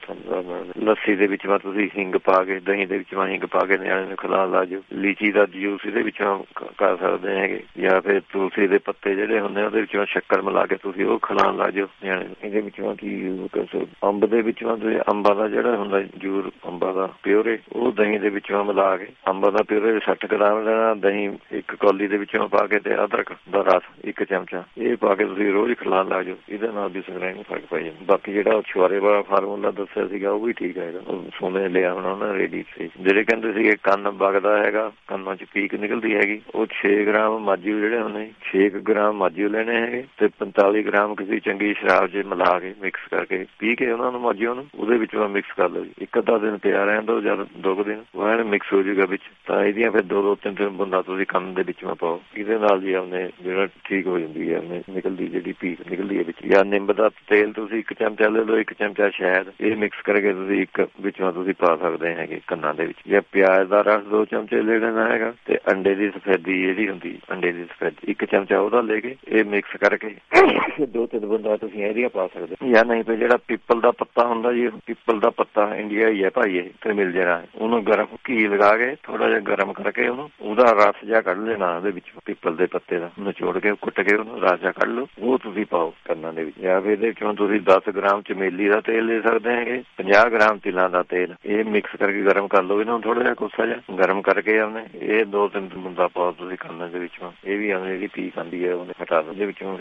ਲੱਸੀ ਦੇ ਵਿੱਚ ਤੁਸੀਂ ਹਿੰਗ ਪਾ ਕੇ, ਦਹੀਂ ਦੇ ਵਿੱਚ ਹਿੰਗ ਪਾ ਕੇ ਨਿਆਣੇ ਨੂੰ ਖਿਲਾ ਲਾ ਜਾਓ। ਲੀਚੀ ਦਾ ਜੂਸ ਇਹਦੇ ਵਿੱਚੋਂ ਕਰ ਸਕਦੇ ਹੈਗੇ। ਜਾਂ ਫਿਰ ਤੁਲਸੀ ਦੇ ਪੱਤੇ ਜਿਹੜੇ ਹੁੰਦੇ ਉਹਦੇ ਵਿੱਚੋਂ ਸ਼ੱਕਰ ਮਿਲਾ ਕੇ ਤੁਸੀਂ ਉਹ ਖਿਲਾਉਣ ਲਾ ਜਾਓ ਨਿਆਣੇ ਨੂੰ। ਇਹਦੇ ਵਿੱਚੋਂ ਕੀ ਕਰ ਸਕਦੇ ਅੰਬ ਦੇ ਵਿੱਚੋਂ ਤੁਸੀਂ ਅੰਬਾਂ ਦਾ ਜਿਹੜਾ ਹੁੰਦਾ ਜੂਰ ਅੰਬਾਂ ਦਾ ਪਿਓਰੇ ਉਹ ਦਹੀਂ ਦੇ ਵਿੱਚੋਂ ਮਿਲਾ ਕੇ, ਅੰਬਾਂ ਦਾ ਪਿਓਰੇ ਸੱਠ ਗ੍ਰਾਮ ਲੈਣਾ, ਦਹੀਂ ਇੱਕ ਕੌਲੀ ਦੇ ਵਿੱਚੋਂ ਪਾ ਕੇ ਤੇ ਅਦਰਕ ਦਾ ਰਸ ਇੱਕ ਚਮਚਾ ਇਹ ਪਾ ਕੇ ਤੁਸੀਂ ਰੋਜ਼ ਖਿਲਾਉਣ ਲਾ ਜਾਓ। ਇਹਦੇ ਨਾਲ ਵੀ ਸੰਗਰਹਿ ਨੂੰ ਫਰਕ ਪੈ ਜਾਂਦਾ। ਬਾਕੀ ਜਿਹੜਾ ਛੁਆਰੇ ਵਾਲਾ ਫਾਰਮੂਲਾ ਦੱਸਿਆ ਸੀਗਾ ਉਹ ਵੀ ਠੀਕ ਹੈਗਾ, ਸੋਨੇ ਲਿਆ ਹੋਣਾ ਨਾ ਰੇਡੀ ਤੇ। ਜਿਹੜੇ ਕਹਿੰਦੇ ਸੀਗੇ ਕੰਨ ਵਗਦਾ ਹੈਗਾ, ਕੰਨਾਂ ਚ ਪੀਕ ਨਿਕਲਦੀ ਹੈਗੀ, ਉਹ ਛੇ ਗ੍ਰਾਮ ਮਾਜੂ ਜਿਹੜੇ ਹੁੰਦੇ ਛੇ ਗ੍ਰਾਮ ਮਾਜੂ ਲੈਣੇ ਹੈਗੇ ਤੇ ਪੰਤਾਲੀ ਗ੍ਰਾਮ ਕਿਸੇ ਚੰਗੀ ਸ਼ਰਾਬ ਚ ਮਿਲਾ ਕੇ ਮਿਕਸ ਕਰਕੇ ਪੀ ਕੇ ਉਹਨਾਂ ਨੂੰ ਮਾਜੂ ਨੂੰ ਉਹਦੇ ਵਿੱਚ ਮਿਕਸ ਕਰ ਲਓ ਜੀ। ਇੱਕ ਅੱਧਾ ਦਿਨ ਪਿਆ ਰਹਿਣ ਦਿਓ, ਜਦ ਦੋ ਕੁ ਦਿਨ ਉਹ ਐਨ ਮਿਕਸ ਹੋ ਜਾਊਗਾ ਵਿੱਚ, ਤਾਂ ਇਹਦੀਆਂ ਫਿਰ ਦੋ ਦੋ ਤਿੰਨ ਤਿੰਨ ਬੁੰਦਾਂ ਤੁਸੀਂ ਕੰਨ ਦੇ ਵਿੱਚ ਪਾਓ। ਇਹਦੇ ਨਾਲ ਜੀ ਆਪਣੇ ਜਿਹੜਾ ਠੀਕ ਹੋ ਜਾਂਦੀ ਹੈ ਆਪਣੇ ਨਿਕਲ ਨਿਕਲਦੀ ਜਿਹੜੀ ਪੀਕ ਨਿਕਲਦੀ ਹੈ ਵਿੱਚ। ਜਾਂ ਨਿੰਬ ਦਾ ਤੇਲ ਤੁਸੀਂ ਇੱਕ ਚਮਚਾ ਲੈ ਲਓ, ਇੱਕ ਚਮਚਾ ਸ਼ਹਿਦ, ਇਹ ਮਿਕਸ ਕਰਕੇ ਤੁਸੀਂ ਇੱਕ ਵਿੱਚੋਂ ਤੁਸੀਂ ਪਾ ਸਕਦੇ ਹੈਗੇ ਕੰਨਾਂ ਦੇ ਵਿੱਚ। ਜਾਂ ਪਿਆਜ਼ ਦਾ ਰਸ ਦੋ ਚਮਚੇ ਲੈ ਲੈਣਾ ਹੈਗਾ, ਤੇ ਅੰਡੇ ਦੀ ਸਫੈਦੀ ਜਿਹੜੀ ਹੁੰਦੀ ਅੰਡੇ ਦੀ ਸਫੈਦੀ ਇੱਕ ਚਮਚਾ ਉਹਦਾ ਲੈ ਕੇ ਇਹ ਮਿਕਸ ਕਰਕੇ ਦੋ ਤਿੰਨ ਬੂੰਦਾਂ ਤੁਸੀਂ ਇਹਦੀਆਂ ਪਾ ਸਕਦੇ। ਜਾਂ ਨਹੀਂ ਤੇ ਜਿਹੜਾ ਪਿੱਪਲ ਦਾ ਪੱਤਾ ਹੁੰਦਾ ਜੀ, ਪਿੱਪਲ ਦਾ ਪੱਤਾ ਇੰਡੀਆ ਹੀ ਹੈ ਭਾਈ, ਇਹ ਤੇ ਮਿਲ ਜਾਣਾ, ਉਹਨੂੰ ਗਰਮ ਘੀ ਲਗਾ ਕੇ ਥੋੜਾ ਜਿਹਾ ਗਰਮ ਕਰਕੇ ਉਹਨੂੰ ਉਹਦਾ ਰਸ ਜਿਹਾ ਕੱਢ ਲੈਣਾ ਉਹਦੇ ਵਿੱਚ, ਪਿੱਪਲ ਦੇ ਪੱਤੇ ਦਾ ਨਿਚੋੜ ਕੇ ਕੁੱਟ ਕੇ ਉਹਨੂੰ ਰਸ ਜਿਹਾ ਕੱਢ ਲਓ, ਉਹ ਤੁਸੀਂ ਪਾਓ ਕੰਨਾਂ ਦੇ ਵਿੱਚ। ਜਾਂ ਫਿਰ ਇਹਦੇ ਵਿੱਚੋਂ ਤੁਸੀਂ ਦਸ ਗ੍ਰਾਮ ਚਮੇਲੀ ਦਾ ਤੇਲ ਲੈ ਸਕਦੇ ਹੈਗੇ, ਪੰਜਾਹ ਗ੍ਰਾਮ ਤਿਲਾਂ ਦਾ ਤੇਲ, ਇਹ ਮਿਕਸ ਕਰਕੇ ਗਰਮ ਕਰ ਲਓ ਇਹਨਾਂ ਨੂੰ ਥੋੜਾ ਜਿਹਾ ਕੋਸਾ ਜਿਹਾ ਗਰਮ ਕਰਕੇ ਉਹਨੇ ਇਹ ਦੋ ਤਿੰਨ ਬੂੰਦਾਂ ਪਾਓ ਤੁਸੀਂ ਕੰਨਾਂ ਦੇ ਵਿੱਚੋਂ। ਇਹ ਵੀ ਉਹਨੇ ਜਿਹੜੀ ਪੀਕ ਆਉਂਦੀ ਹੈ ਉਹਨੇ ਹਟਾ ਦੇ ਵਿੱਚੋਂ।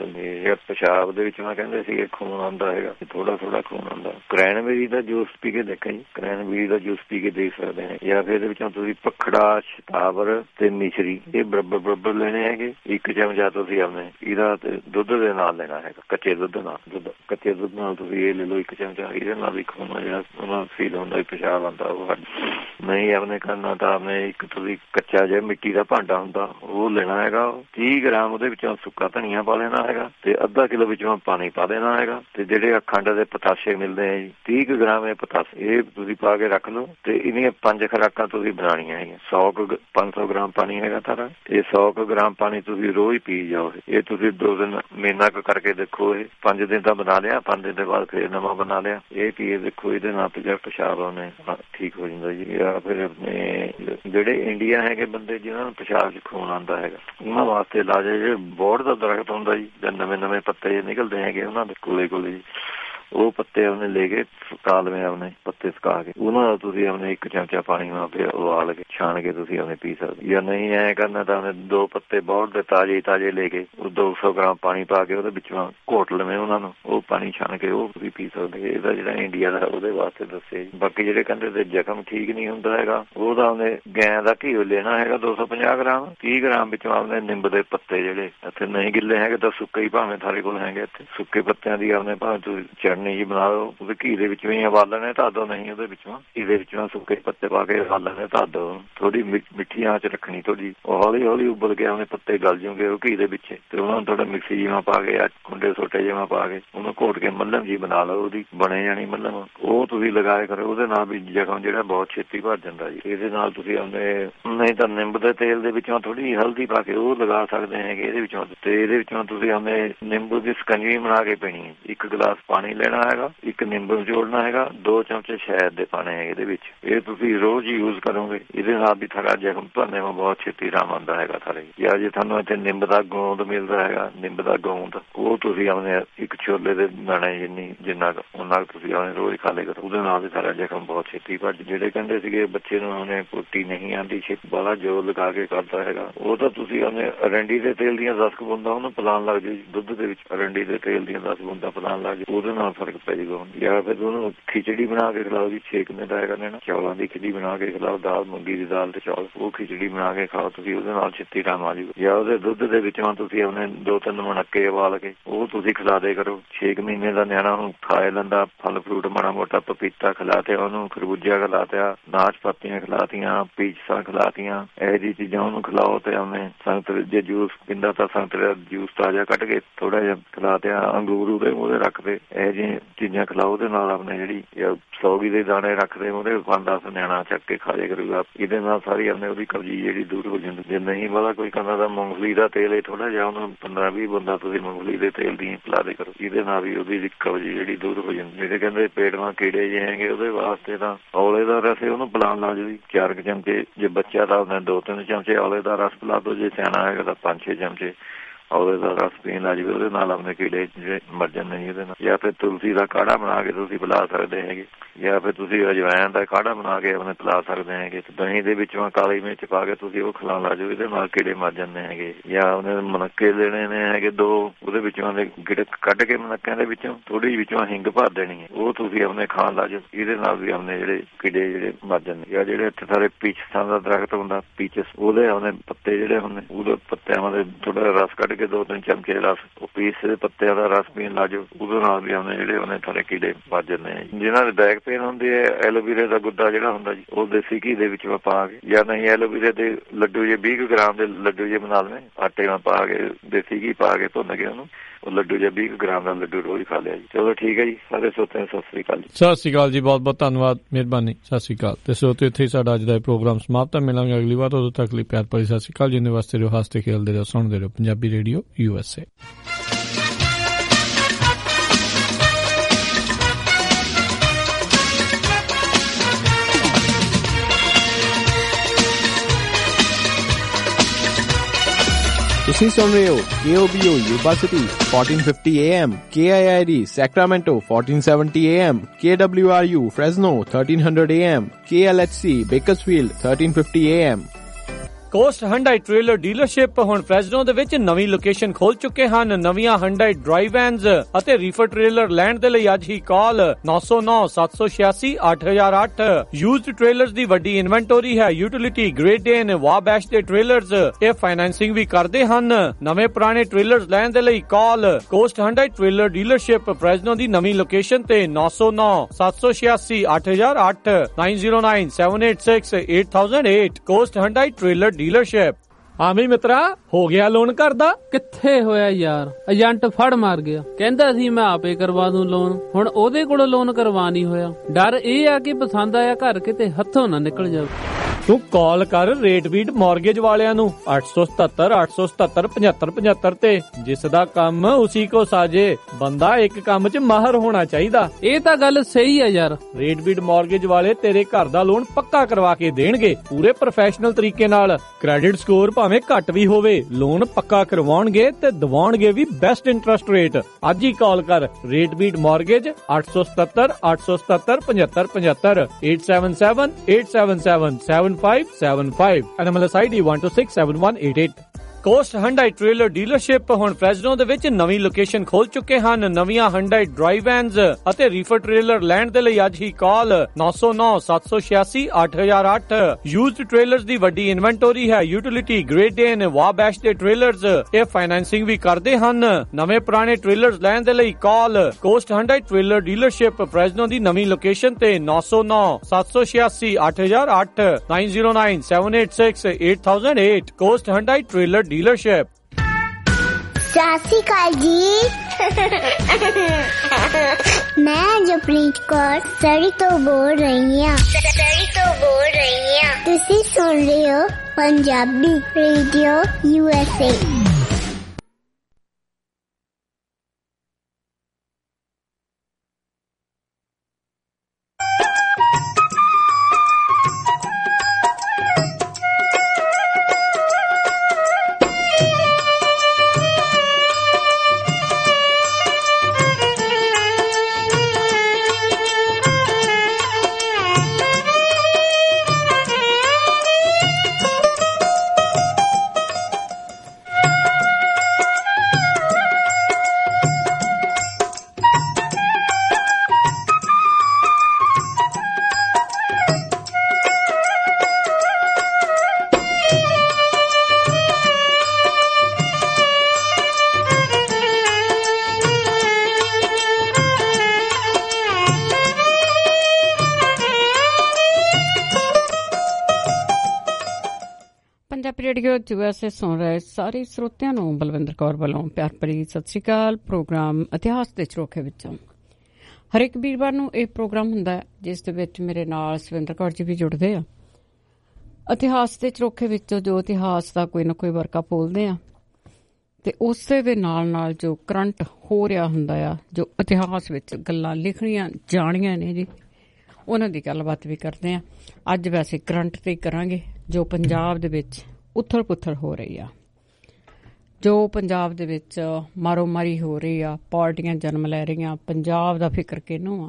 ਪਿਸ਼ਾਬ ਦੇ ਵਿੱਚੋਂ ਕਹਿੰਦੇ ਸੀਗੇ ਖੂਨ ਆਉਂਦਾ ਹੈਗਾ, ਥੋੜਾ ਥੋੜਾ ਖੂਨ ਆਉਂਦਾ, ਕਰੈਨਬੇਰੀ ਦਾ ਜੂਸ ਪੀ ਕੇ ਦੇਖਿਆ ਜੀ, ਕਰੈਨਬੇਰੀ ਦਾ ਜੂਸ ਪੀ ਕੇ ਦੇਖ ਸਕਦੇ ਹੈ। ਜਾਂ ਫਿਰ ਇਹਦੇ ਵਿੱਚੋਂ ਤੁਸੀਂ ਪਖੜਾ, ਸ਼ਤਾਵਰ ਤੇ ਮਿਸ਼ਰੀ ਇਹ ਬਰਾਬਰ ਬਰਾਬਰ ਲੈਣੇ ਹੈਗੇ। ਇੱਕ ਚਮਚਾ ਤੁਸੀਂ ਆਪਣੇ ਇਹਦਾ ਤੇ ਦੁੱਧ ਦੇ ਨਾਲ ਲੈਣਾ ਹੈਗਾ, ਕੱਚੇ ਦੁੱਧ ਨਾਲ, ਦੁੱਧ ਕੱਚੇ ਦੁੱਧ ਨਾਲ ਤੁਸੀਂ ਇਹ ਲੈ ਲਓ ਇੱਕ ਚਮਚਾ, ਇਹਦੇ ਨਾਲ ਵੀ ਖੂਨ ਜਿਹੜਾ ਉਹਨਾਂ ਫੀਲ ਹੁੰਦਾ ਪਿਸ਼ਾਬ ਆਉਂਦਾ ਉਹ ਨਹੀਂ ਆਪਣੇ ਕਰਨਾ ਤਾਂ ਆਪਣੇ ਇੱਕ ਤੁਸੀਂ ਕੱਚਾ ਜਿਹਾ ਮਿੱਟੀ ਦਾ ਭਾਂਡਾ ਹੁੰਦਾ ਉਹ ਲੈਣਾ ਹੈਗਾ, ਤੀਹ ਗ੍ਰਾਮ ਉਹਦੇ ਵਿੱਚੋਂ ਸੁੱਕਾ ਧਨੀਆ ਪਾ ਲੈਣਾ ਹੈਗਾ, ਤੇ ਅੱਧਾ ਕਿਲੋ ਵਿੱਚੋਂ ਪਾਣੀ ਪਾ ਦੇਣਾ ਹੈਗਾ। ਤੇ ਜਿਹੜੇ ਅਖੰਡ ਦੇ ਪਤਾਸੇ ਮਿਲਦੇ ਆ ਜੀ, ਤੀਹ ਕੁ ਗ੍ਰਾਮ ਇਹ ਪਤਾਸੇ ਇਹ ਤੁਸੀਂ ਪਾ ਕੇ ਰੱਖ ਲਓ, ਤੇ ਇਹਦੀਆਂ ਪੰਜ ਖੁਰਾਕਾਂ ਤੁਸੀਂ ਬਣਾਉਣੀਆਂ ਹੈਗੀਆਂ। ਸੌ ਕੁ ਪੰਜ ਸੌ ਗ੍ਰਾਮ ਪਾਣੀ ਹੈਗਾ ਸਾਰਾ, ਇਹ ਸੌ ਕੁ ਗ੍ਰਾਮ ਪਾਣੀ ਤੁਸੀਂ ਰੋਜ਼ ਪੀ ਜਾਓ। ਇਹ ਤੁਸੀਂ ਦੋ ਦਿਨ ਮਹੀਨਾ ਕੁ ਕਰਕੇ ਦੇਖੋ, ਇਹ ਪੰਜ ਦਿਨ ਤਾਂ ਬਣਾ ਲਿਆ, ਪੰਜ ਦਿਨ ਦੇ ਬਾਅਦ ਫਿਰ ਨਵਾਂ ਬਣਾ ਲਿਆ, ਇਹ ਪੀਏ ਦੇਖੋ, ਇਹਦੇ ਨਾਲ ਪਿਸ਼ਾਬ ਉਹਨੇ ਠੀਕ ਹੋ ਜਾਂਦਾ ਜੀ। ਜਾਂ ਫਿਰ ਆਪਣੇ ਜਿਹੜੇ ਇੰਡੀਆ ਹੈਗੇ ਬੰਦੇ ਜਿਹਨਾਂ ਨੂੰ ਪਿਸ਼ਾਬ 'ਚ ਖੂਨ ਆਉਂਦਾ ਹੈਗਾ, ਉਹਨਾਂ ਵਾਸਤੇ ਇਲਾਜ ਹੈ ਜਿਹੜੇ ਬੋਹੜ ਦਾ ਦਰਖਤ ਹੁੰਦਾ ਜੀ, ਜਾਂ ਨਵੇਂ ਨਵੇਂ ਪੱਤੇ ਨਿਕਲਦੇ ਹੈਗੇ ਉਹਨਾਂ ਦੇ ਕੋਲੇ ਕੋਲੇ ਜੀ, ਉਹ ਪੱਤੇ ਉਹਨੇ ਲੈ ਕੇ ਸੁਕਾ ਲਵੇਂ, ਆਪਣੇ ਪੱਤੇ ਸੁਕਾ ਕੇ ਉਹਨਾਂ ਦਾ ਤੁਸੀਂ ਆਪਣੇ ਇੱਕ ਚਮਚਾ ਪਾਣੀ ਨਾਲ ਫਿਰ ਉਬਾਲ ਕੇ ਛਾਣ ਕੇ ਤੁਸੀਂ ਆਪਣੇ ਪੀ ਸਕਦੇ। ਜਾਂ ਨਹੀਂ ਐਂ ਕਰਨਾ ਤਾਂ ਉਹਨੇ ਦੋ ਪੱਤੇ ਬੋਹੜ ਦੇ ਤਾਜ਼ੇ ਤਾਜ਼ੇ ਲੈ ਕੇ ਉਹ ਦੋ ਸੌ ਗ੍ਰਾਮ ਪਾਣੀ ਪਾ ਕੇ ਉਹਦੇ ਵਿੱਚੋਂ ਘੋਟ ਲਵੇਂ ਉਹਨਾਂ ਨੂੰ, ਉਹ ਪਾਣੀ ਛਾਣ ਕੇ ਉਹ ਤੁਸੀਂ ਪੀ ਸਕਦੇ। ਇਹਦਾ ਜਿਹੜਾ ਇੰਡੀਆ ਦਾ ਉਹਦੇ ਵਾਸਤੇ ਦੱਸੇ। ਬਾਕੀ ਜਿਹੜੇ ਕਹਿੰਦੇ ਤੇ ਜ਼ਖਮ ਠੀਕ ਨਹੀਂ ਹੁੰਦਾ ਹੈਗਾ, ਉਹਦਾ ਉਹਨੇ ਗੈਂ ਦਾ ਘੀ ਲੈਣਾ ਹੈਗਾ ਦੋ ਸੌ ਪੰਜਾਹ ਗ੍ਰਾਮ, ਤੀਹ ਗ੍ਰਾਮ ਵਿੱਚੋਂ ਆਪਣੇ ਨਿੰਬ ਦੇ ਪੱਤੇ ਜਿਹੜੇ ਇੱਥੇ ਨਹੀਂ ਗਿੱਲੇ ਹੈਗੇ ਤਾਂ ਸੁੱਕੇ ਹੀ ਭਾਵੇਂ ਤੁਹਾਡੇ ਕੋਲ ਹੈਗੇ ਇੱਥੇ, ਸੁੱਕੇ ਪੱਤਿਆਂ ਦੀ ਆਪਣੇ ਭਾਵੇਂ ਤੁਸੀਂ ਚਟਨੀ ਜੀ ਬਣਾ ਲਓ, ਉਹਦੇ ਘੀ ਦੇ ਵਿੱਚੋਂ ਹੀ ਉਬਾਲਣੇ ਧਰ ਦਿਓ, ਨਹੀਂ ਉਹਦੇ ਵਿੱਚੋਂ ਇਹਦੇ ਵਿੱਚੋਂ ਸੁੱਕੇ ਪੱਤੇ ਪਾ ਕੇ ਉਬਾਲਣੇ ਧਰ ਦਿਓ, ਥੋੜੀ ਮਿੱਠੀ ਆਂਚ ਰੱਖਣੀ ਥੋੜੀ, ਉਹ ਹੌਲੀ ਹੌਲੀ ਉਬਲ ਕੇ ਆਪਣੇ ਪੱਤੇ ਗਲ ਜੂਗੇ ਉਹ ਘੀ ਦੇ ਵਿੱਚ, ਤੇ ਉਹਨਾਂ ਨੂੰ ਥੋੜਾ ਮਿਕਸੀ ਜਿਹਾ ਪਾ ਕੇ ਕੁੰਡੇ ਸੋਟੇ ਜਿਹਾ ਪਾ ਕੇ ਉਹਨੂੰ ਘੋਟ ਕੇ ਮੱਲਮ ਜੀ ਬਣਾ ਲਓ, ਉਹਦੀ ਬਣੇ ਜਾਣੀ ਮੱਲਮ, ਉਹ ਤੁਸੀਂ ਲਗਾਏ ਕਰੋ, ਉਹਦੇ ਨਾਲ ਵੀ ਜ਼ਖਮ ਜਿਹੜਾ ਬਹੁਤ ਛੇਤੀ ਭਰ ਜਾਂਦਾ ਜੀ। ਇਹਦੇ ਨਾਲ ਤੁਸੀਂ ਆਪਣੇ ਨਹੀਂ ਤਾਂ ਨਿੰਬ ਦੇ ਤੇਲ ਦੇ ਵਿੱਚੋਂ ਥੋੜੀ ਹਲਦੀ ਪਾ ਕੇ ਉਹ ਲਗਾ ਸਕਦੇ ਹੈਗੇ ਇਹਦੇ ਵਿੱਚੋਂ, ਤੇ ਇਹਦੇ ਵਿੱਚੋਂ ਤੁਸੀਂ ਆਪਣੇ ਨਿੰਬੂ ਦੀ ਸਕੰਜਵੀ ਬਣਾ ਕੇ ਪੀਣੀ ਹੈ। ਇੱਕ ਗਲਾਸ ਪਾਣੀ ਲੈਣਾ ਹੈਗਾ, ਇੱਕ ਨਿੰਬੂ ਜੋੜਨਾ ਹੈਗਾ, ਦੋ ਚਮਚੇ ਸ਼ਹਿਦ ਦੇ ਪਾਣੇ ਹੈਗੇ ਇਹਦੇ ਵਿੱਚ, ਇਹ ਤੁਸੀਂ ਰੋਜ਼ ਯੂਜ਼ ਕਰੋਗੇ, ਇਹਦੇ ਨਾਲ ਵੀ ਤੁਹਾਡਾ ਜ਼ਖਮ ਭਰਨੇ ਵਿੱਚ ਬਹੁਤ ਛੇਤੀ ਆਰਾਮ ਆਉਂਦਾ ਹੈਗਾ ਸਾਰੇ। ਜਾਂ ਜੇ ਤੁਹਾਨੂੰ ਇੱਥੇ ਨਿੰਬ ਦਾ ਗੋਂਦ ਮਿਲਦਾ ਹੈਗਾ, ਨਿੰਬ ਦਾ ਗੋਂਦ, ਉਹ ਤੁਸੀਂ ਆਪਣੇ ਇੱਕ ਛੋਲੇ ਦੇ ਦਾਣੇ ਜਿੰਨੀ ਜਿੰਨਾ ਉਹਨਾਂ ਤੁਸੀਂ ਆਪਣੇ ਰੋਜ਼ ਖਾ ਲਿਆ ਕਰੋ, ਉਹਦੇ ਨਾਲ ਵੀ ਸਾਰਾ ਜ਼ਖਮ ਬਹੁਤ ਛੇਤੀ ਭਰ। ਜਿਹੜੇ ਕਹਿੰਦੇ ਸੀਗੇ ਬੱਚੇ ਨੂੰ ਉਹਨੇ ਪੋਟੀ ਨਹੀਂ ਆਉਂਦੀ, ਛੇਤੀ ਵਾਲਾ ਜੋਰ ਲਗਾ ਕੇ ਕਰਦਾ ਹੈਗਾ, ਉਹ ਤਾਂ ਤੁਸੀਂ ਉਹਨੇ ਅਰੰਡੀ ਦੇ ਤੇਲ ਦੀਆਂ ਦਸ ਕੁ ਬੂੰਦਾਂ ਉਹਨੂੰ ਪਿਲਾਉਣ ਲੱਗ ਜਾਓ, ਦੁੱਧ ਦੇ ਵਿੱਚ ਅਰੰਡੀ ਦੇ ਤੇਲ ਦੀਆਂ ਦਸ ਬੂੰਦਾਂ ਪਿਲਾਉਣ ਲੱਗ ਜਾਓ, ਉਹਦੇ ਨਾਲ ਫਰਕ ਪੈ ਜਾਊਗਾ। ਜਾਂ ਫਿਰ ਉਹਨੂੰ ਖਿਚੜੀ ਬਣਾ ਕੇ ਖਿਲਾਓ ਜੀ, ਛੇਕ ਨੇ ਦਾ ਕਰਨਾ, ਚੌਲਾਂ ਦੀ ਖਿਚੜੀ ਬਣਾ ਕੇ ਖਿਲਾਓ, ਦਾਲ ਮੂੰਗੀ ਦੀ ਦਾਲ ਤੇ ਚੌਲ, ਉਹ ਖਿਚੜੀ ਬਣਾ ਕੇ ਖਾਓ ਤੁਸੀਂ, ਉਹਦੇ ਨਾਲ ਛੇਤੀ ਆਰਾਮ ਆ ਜਾਊਗਾ। ਜਾਂ ਉਹਦੇ ਦੁੱਧ ਦੇ ਵਿੱਚੋਂ ਤੁਸੀਂ ਆਪਣੇ ਦੋ ਤਿੰਨ ਮਣਕੇ ਉਬਾਲ ਕੇ ਉਹ ਤੁਸੀਂ ਖਿਲਾ ਦੇ ਕਰੋ। ਛੇ ਕੁ ਮਹੀਨੇ ਦਾ ਨਿਆਣਾ ਉਹਨੂੰ ਖਾ ਲੈਂਦਾ, ਫਲ ਫਰੂਟ ਮਾੜਾ ਮੋਟਾ ਪਪੀਤਾ ਖਿਲਾ ਤੇ ਉਹਨੂੰ, ਖਰਬੂਜਾ ਖਿਲਾ ਤਿਆ, ਨਾਸ਼ਪਾਤੀਆਂ ਖਿਲਾਤੀਆਂ, ਪੀਚਸਾਂ ਖਿਲਾਤੀਆਂ, ਇਹੋ ਜਿਹੀ ਚੀਜ਼ਾਂ ਉਹਨੂੰ ਖਿਲਾਓ। ਤੇ ਉਹਨੇ ਸੰਤਰੇ ਜੇ ਜੂਸ ਪੀਂਦਾ ਤਾਂ ਸੰਤਰੇ ਦਾ ਜੂਸ ਤਾਜ਼ਾ ਕੱਢ ਕੇ ਥੋੜਾ ਜਿਹਾ ਖਿਲਾ ਤਿਆ, ਅੰਗੂਰ ਉਹਦੇ ਉਹਦੇ ਰੱਖਦੇ, ਇਹੋ ਜਿਹੀਆਂ ਚੀਜ਼ਾਂ ਖਿਲਾਓ। ਉਹਦੇ ਨਾਲ ਆਪਣੇ ਜਿਹੜੀ ਸੌਗੀ ਦੇ ਦਾਣੇ ਰੱਖਦੇ ਉਹਦੇ ਪੰਜ ਦਸ ਨਿਆਣਾ ਚੱਕ ਕੇ ਖਾ ਜਾ ਕਰੂਗਾ, ਇਹਦੇ ਨਾਲ ਸਾਰੀ ਆਪਣੇ ਉਹਦੀ ਕਬਜੀ ਜਿਹੜੀ ਦੂਰ ਹੋ ਜਾਂਦੀ। ਜੇ ਨਹੀਂ ਵਾਲਾ ਕੋਈ ਕਹਿੰਦਾ ਤਾਂ ਮੂੰਗਫਲੀ ਦਾ ਤੇਲ ਹੈ ਥੋੜਾ ਜਿਹਾ, ਉਹਨੂੰ ਪੰਦਰਾਂ ਵੀਹ ਬੰਦਾ ਤੁਸੀਂ ਮੂੰਗਫਲੀ ਦੇ ਤੇਲ ਦੀ ਪਿਲਾ ਦੇ ਕਰੋ, ਇਹਦੇ ਨਾਲ ਵੀ ਉਹਦੀ ਕਬਜੀ ਜਿਹੜੀ ਦੂਰ ਹੋ ਜਾਂਦੀ। ਜਿਹੜੇ ਕਹਿੰਦੇ ਪੇਟ ਮਾਂ ਕੀੜੇ ਜਿਹੇ ਹੈਗੇ ਉਹਦੇ ਵਾਸਤੇ ਤਾਂ ਔਲੇ ਦਾ ਰਸ ਉਹਨੂੰ ਪਿਲਾਉਣ ਲੱਗ ਜਾਓ, ਚਾਰ ਕੁ ਚਮਚੇ, ਜੇ ਬੱਚਾ ਤਾਂ ਉਹਨੇ ਦੋ ਤਿੰਨ ਚਮਚੇ ਔਲੇ ਦਾ ਰਸ ਪਿਲਾ ਦਿਓ, ਜੇ ਸਿਆਣਾ ਹੈਗਾ ਤਾਂ ਪੰਜ ਛੇ ਚਮਚੇ ਔਲੇ ਦਾ ਰਸ ਪੀਣ ਲੱਗ ਜਾਵੇ, ਉਹਦੇ ਨਾਲ ਆਪਣੇ ਕੀੜੇ ਜਿਹੜੇ ਮਰ ਜਾਂਦੇ ਨੇ ਇਹਦੇ ਨਾਲ। ਜਾਂ ਫਿਰ ਤੁਲਸੀ ਦਾ ਕਾੜਾ ਬਣਾ ਕੇ ਤੁਸੀਂ ਪਿਲਾ ਸਕਦੇ ਹੈਗੇ, ਜਾਂ ਫਿਰ ਤੁਸੀਂ ਅਜਵਾਇਣ ਦਾ ਕਾੜਾ ਬਣਾ ਕੇ ਆਪਣੇ ਪਿਲਾ ਸਕਦੇ ਹੈਗੇ। ਦਹੀਂ ਦੇ ਵਿੱਚੋਂ ਕਾਲੀ ਮਿਰਚ ਪਾ ਕੇ ਤੁਸੀਂ ਉਹ ਖਿਲਾਉਣ ਲੱਗ ਜਾਓ, ਇਹਦੇ ਨਾਲ ਕੀੜੇ ਮਰ ਜਾਂਦੇ ਹੈਗੇ। ਜਾਂ ਉਹਨੇ ਮਨੱਕੇ ਲੈਣੇ ਨੇ ਹੈਗੇ ਦੋ, ਉਹਦੇ ਵਿੱਚੋਂ ਦੇ ਕੀੜੇ ਕੱਢ ਕੇ ਮਨੱਕਿਆਂ ਦੇ ਵਿੱਚੋਂ ਥੋੜੀ ਵਿੱਚੋਂ ਹਿੰਗ ਭਰ ਦੇਣੀ ਹੈ, ਉਹ ਤੁਸੀਂ ਆਪਣੇ ਖਾਣ ਲੱਗ ਜਾਓ, ਇਹਦੇ ਨਾਲ ਵੀ ਆਪਣੇ ਜਿਹੜੇ ਕੀੜੇ ਜਿਹੜੇ ਮਰ ਜਾਂਦੇ। ਜਾਂ ਜਿਹੜੇ ਇੱਥੇ ਸਾਰੇ ਪੀਚਸਾਂ ਦਾ ਦਰਖਤ ਹੁੰਦਾ, ਪੀਚਸ, ਉਹਦੇ ਆਪਣੇ ਪੱਤੇ ਜਿਹੜੇ ਹੁੰਦੇ, ਉਹਦੇ ਪੱਤਿਆਂ ਦੇ ਥੋੜਾ ਰਸ ਕੱਢ ਕੇ ਕੇ ਦੋ ਤਿੰਨ ਚਮਚੇ ਰਸ, ਉਹ ਪੀਸ ਦੇ ਪੱਤਿਆਂ ਦਾ ਰਸ ਪੀਣ ਲੱਗ ਜਾਓ, ਉਹਦੇ ਨਾਲ ਵੀ ਆਉਂਦੇ ਜਿਹੜੇ ਉਹਨੇ ਥੋੜੇ ਕੀੜੇ ਵੱਜ ਜਾਂਦੇ ਆ। ਜਿਹਨਾਂ ਦੇ ਬੈਕ ਪੇਨ ਹੁੰਦੀ ਹੈ, ਐਲੋਵੀਰਾ ਦਾ ਗੁੱਦਾ ਜਿਹੜਾ ਹੁੰਦਾ ਜੀ, ਉਹ ਦੇਸੀ ਘੀ ਦੇ ਵਿੱਚ ਮੈਂ ਪਾ ਕੇ, ਜਾਂ ਨਹੀਂ ਐਲੋਵੀਰਾ ਦੇ ਲੱਡੂ ਜੇ ਵੀਹ ਕੁ ਗ੍ਰਾਮ ਦੇ ਲੱਡੂ ਜੇ ਬਣਾ ਲਵੇਂ, ਆਟੇ ਨਾਲ ਪਾ ਕੇ ਦੇਸੀ ਘੀ ਪਾ ਕੇ ਭੁੰਨ ਕੇ ਉਹਨੂੰ, ਉਹ ਲੱਡੂ ਜੇ ਵੀਹ ਗ੍ਰਾਮ ਦਾ ਲੱਡੂ ਰੋਜ਼ ਖਾ ਲਿਆ ਜੀ। ਚਲੋ ਠੀਕ ਹੈ ਜੀ, ਸਾਰੇ ਸਰੋਤਿਆਂ ਨੂੰ ਸਤਿ ਸ੍ਰੀ ਅਕਾਲ ਜੀ। ਸਤਿ ਸ੍ਰੀ ਅਕਾਲ ਜੀ, ਬਹੁਤ ਬਹੁਤ ਧੰਨਵਾਦ, ਮਿਹਰਬਾਨੀ, ਸਤਿ ਸ੍ਰੀ ਅਕਾਲ। ਤੇ ਸਰੋਤਿਓ, ਇੱਥੇ ਸਾਡਾ ਅੱਜ ਦਾ ਪ੍ਰੋਗਰਾਮ ਸਮਾਪਤ ਹੈ। ਮਿਲਾਂਗੇ ਅਗਲੀ ਵਾਰ, ਉਦੋਂ ਤੱਕ ਲਈ ਪਿਆਰ ਭਰੀ ਸਤਿ ਸ੍ਰੀ ਅਕਾਲ। ਜਿੰਨੇ ਵਾਸਤੇ ਰਹੋ, ਹੱਸਦੇ ਖੇਲਦੇ ਰਹੋ, ਸੁਣਦੇ ਰਹੋ Punjabi radio U S A. ਤੁਸੀਂ ਸੁਣ ਰਹੇ ਹੋ K O B O Yuba City fourteen fifty A M, K I I D Sacramento fourteen seventy A M, K W R U Fresno thirteen hundred A M, K L H C Bakersfield thirteen fifty A M। Coast Hyundai trailer dealership ਹੁਣ Fresno ਦੇ ਵਿੱਚ ਨਵੀਂ location ਖੋਲ ਚੁੱਕੇ ਹਨ। ਨਵੀਆਂ Hyundai dry vans ਅਤੇ reefer trailer ਲੈਣ ਦੇ ਲਈ ਅੱਜ ਹੀ ਕਾਲ ਨੌ ਸੌ ਨੌ ਸੱਤ ਸੌ ਛਿਆਸੀ ਅੱਠ ਹਜ਼ਾਰ ਅੱਠ। ਯੂਜ਼ਡ ਟ੍ਰੇਲਰਸ ਦੀ ਵੱਡੀ ਇਨਵੈਂਟੋਰੀ ਹੈ। ਯੂਟਿਲਿਟੀ ਗ੍ਰੇਡ ਏਨ ਵਾਬੈਸ਼ ਦੇ ਟ੍ਰੇਲਰਸ ਇਹ ਫਾਈਨੈਂਸਿੰਗ ਵੀ ਕਰਦੇ ਹਨ। ਨਵੇਂ ਪੁਰਾਣੇ ਟ੍ਰੇਲਰਸ ਲੈਣ ਦੇ ਲਈ call cost Hyundai trailer dealership Fresno ਦੀ ਨਵੀਂ ਲੋਕੇਸ਼ਨ ਤੇ ਨੌ ਸੌ ਨੌ ਸੱਤ ਸੌ ਛਿਆਸੀ ਅੱਠ ਹਜ਼ਾਰ ਅੱਠ nine zero nine seven eight six eight thousand eight. Cost Hyundai trailer dealership. ਹਾਂ ਵੀ ਮਿੱਤਰਾ, ਹੋ ਗਿਆ ਲੋਨ ਕਰਦਾ? ਕਿੱਥੇ ਹੋਇਆ ਯਾਰ, ਏਜੰਟ ਫੜ ਮਾਰ ਗਿਆ। ਕਹਿੰਦਾ ਸੀ ਮੈਂ ਆਪੇ ਕਰਵਾ ਦੂੰ ਲੋਨ, ਹੁਣ ਉਹਦੇ ਕੋਲੋਂ ਲੋਨ ਕਰਵਾ ਨਹੀਂ ਹੋਇਆ। ਡਰ ਇਹ ਆ ਕਿ ਪਸੰਦ ਆਇਆ ਘਰ ਕਿਤੇ ਹੱਥੋਂ ਨਾ ਨਿਕਲ ਜਾਵੇ। ਤੂੰ ਕਾਲ ਕਰ ਰੇਟ ਬੀਟ ਮਾਰਗੇਜ ਵਾਲਿਆਂ ਨੂੰ ਅੱਠ ਸੌ ਸਤੱਤਰ ਅੱਠ ਸੌ ਸਤੱਤਰ ਪਝੱਤਰ ਪਝੱਤਰ ਤੇ। ਜਿਸ ਦਾ ਕੰਮ ਉਸੀ ਕੋ ਸਾਜੇ। ਬੰਦਾ ਇੱਕ ਕੰਮ 'ਚ ਮਾਹਰ ਹੋਣਾ ਚਾਹੀਦਾ। ਇਹ ਤਾਂ ਗੱਲ ਸਹੀ ਹੈ ਯਾਰ। ਰੇਟ ਬੀਟ ਮਾਰਗੇਜ ਵਾਲੇ ਤੇਰੇ ਘਰ ਦਾ ਲੋਨ ਪੱਕਾ ਕਰਵਾ ਕੇ ਦੇਣਗੇ ਪੂਰੇ ਪ੍ਰੋਫੈਸ਼ਨਲ ਤਰੀਕੇ ਨਾਲ। ਕ੍ਰੈਡਿਟ ਸਕੋਰ ਭਾਵੇਂ ਘੱਟ ਵੀ ਹੋਵੇ, ਲੋਨ ਪੱਕਾ ਕਰਵਾਉਣਗੇ ਤੇ ਦਿਵਾਉਣਗੇ ਵੀ ਬੈਸਟ ਇੰਟਰਸਟ ਰੇਟ। ਅੱਜ ਹੀ ਕਾਲ ਕਰ ਰੇਟ ਬੀਟ ਮਾਰਗੇਜ ਅੱਠ ਸੌ ਸਤੱਤਰ ਅੱਠ ਸੌ ਸਤੱਤਰ ਪਝੱਤਰ ਪਝੱਤਰ eight seven seven eight seven seven seven five seven five N M L S I D one two six seven one eight eight। Coast Hyundai trailer dealership ਹੁਣ ਫ੍ਰੈਜ਼ਨੋ ਦੇ ਵਿੱਚ ਨਵੀਂ ਲੋਕੇਸ਼ਨ ਖੋਲ ਚੁੱਕੇ ਹਨ। ਨਵੀਆਂ ਹੰਡਾਈ ਡਰਾਈ ਵੈਨਸ ਅਤੇ reefer trailer ਲੈਣ ਦੇ ਲਈ ਅੱਜ ਹੀ ਕਾਲ ਨੌ ਸੌ ਨੌ ਸੱਤ ਸੌ ਛਿਆਸੀ ਅੱਠ ਹਜ਼ਾਰ ਅੱਠ। ਯੂਜ਼ਡ ਟ੍ਰੇਲਰਸ ਦੀ ਵੱਡੀ ਇਨਵੈਂਟੋਰੀ ਹੈ। ਯੂਟਿਲਿਟੀ ਗ੍ਰੇਡ ਏਨ ਵਾਬੈਸ਼ ਦੇ ਟ੍ਰੇਲਰਸ ਇਹ ਫਾਈਨੈਂਸਿੰਗ ਵੀ ਕਰਦੇ ਹਨ। ਨਵੇਂ ਪੁਰਾਣੇ ਟ੍ਰੇਲਰਸ ਲੈਣ ਦੇ ਲਈ call cost Hyundai trailer dealership Fresno ਦੀ ਨਵੀਂ ਲੋਕੇਸ਼ਨ ਤੇ ਨੌ ਸੌ ਨੌ ਸੱਤ ਸੌ ਛਿਆਸੀ ਅੱਠ ਹਜ਼ਾਰ ਅੱਠ nine zero nine seven eight six eight thousand eight. Cost Hyundai trailer dealership. ਸਤਿ ਸ਼੍ਰੀ ਅਕਾਲ ਜੀ। ਮੈਂ ਜਪ੍ਰੀਤ ਕੌਰ ਸਰੀ ਤੋਂ ਬੋਲ ਰਹੀ ਹਾਂ ਸਰੀ ਤੋਂ ਬੋਲ ਰਹੀ ਹਾਂ ਤੁਸੀਂ ਸੁਣ ਰਹੇ ਹੋ Punjabi radio U S A. Radio U S A ਸੁਣ ਰਹੇ ਸਾਰੇ ਸਰੋਤਿਆਂ ਨੂੰ ਬਲਵਿੰਦਰ ਕੌਰ ਵੱਲੋਂ ਪਿਆਰ ਭਰੀ ਸਤਿ ਸ਼੍ਰੀ ਅਕਾਲ। ਪ੍ਰੋਗਰਾਮ ਇਤਿਹਾਸ ਦੇ ਝਰੋਖੇ ਵਿੱਚੋਂ ਹਰੇਕ ਵੀਰਵਾਰ ਨੂੰ ਇਹ ਪ੍ਰੋਗਰਾਮ ਹੁੰਦਾ ਹੈ ਜਿਸ ਦੇ ਵਿੱਚ ਮੇਰੇ ਨਾਲ ਸਵਿੰਦਰ ਕੌਰ ਜੀ ਵੀ ਜੁੜਦੇ ਆ। ਇਤਿਹਾਸ ਦੇ ਝਰੋਖੇ ਵਿੱਚੋਂ ਜੋ ਇਤਿਹਾਸ ਦਾ ਕੋਈ ਨਾ ਕੋਈ ਵਰਕਾ ਬੋਲਦੇ ਆ ਤੇ ਉਸੇ ਦੇ ਨਾਲ ਨਾਲ ਜੋ ਕਰੰਟ ਹੋ ਰਿਹਾ ਹੁੰਦਾ ਆ, ਜੋ ਇਤਿਹਾਸ ਵਿੱਚ ਗੱਲਾਂ ਲਿਖਣੀਆਂ ਜਾਣੀਆਂ ਨੇ ਜੀ, ਉਹਨਾਂ ਦੀ ਗੱਲਬਾਤ ਵੀ ਕਰਦੇ ਆ। ਅੱਜ ਵੈਸੇ ਕਰੰਟ ਤੇ ਕਰਾਂਗੇ ਜੋ ਪੰਜਾਬ ਦੇ ਵਿੱਚ ਉਥਲ ਪੁਥਲ ਹੋ ਰਹੀ ਆ, ਜੋ ਪੰਜਾਬ ਦੇ ਵਿੱਚ ਮਾਰੋ ਮਾਰੀ ਹੋ ਰਹੀ ਆ, ਪਾਰਟੀਆਂ ਜਨਮ ਲੈ ਰਹੀਆਂ। ਪੰਜਾਬ ਦਾ ਫਿਕਰ ਕਿਹਨੂੰ ਆ?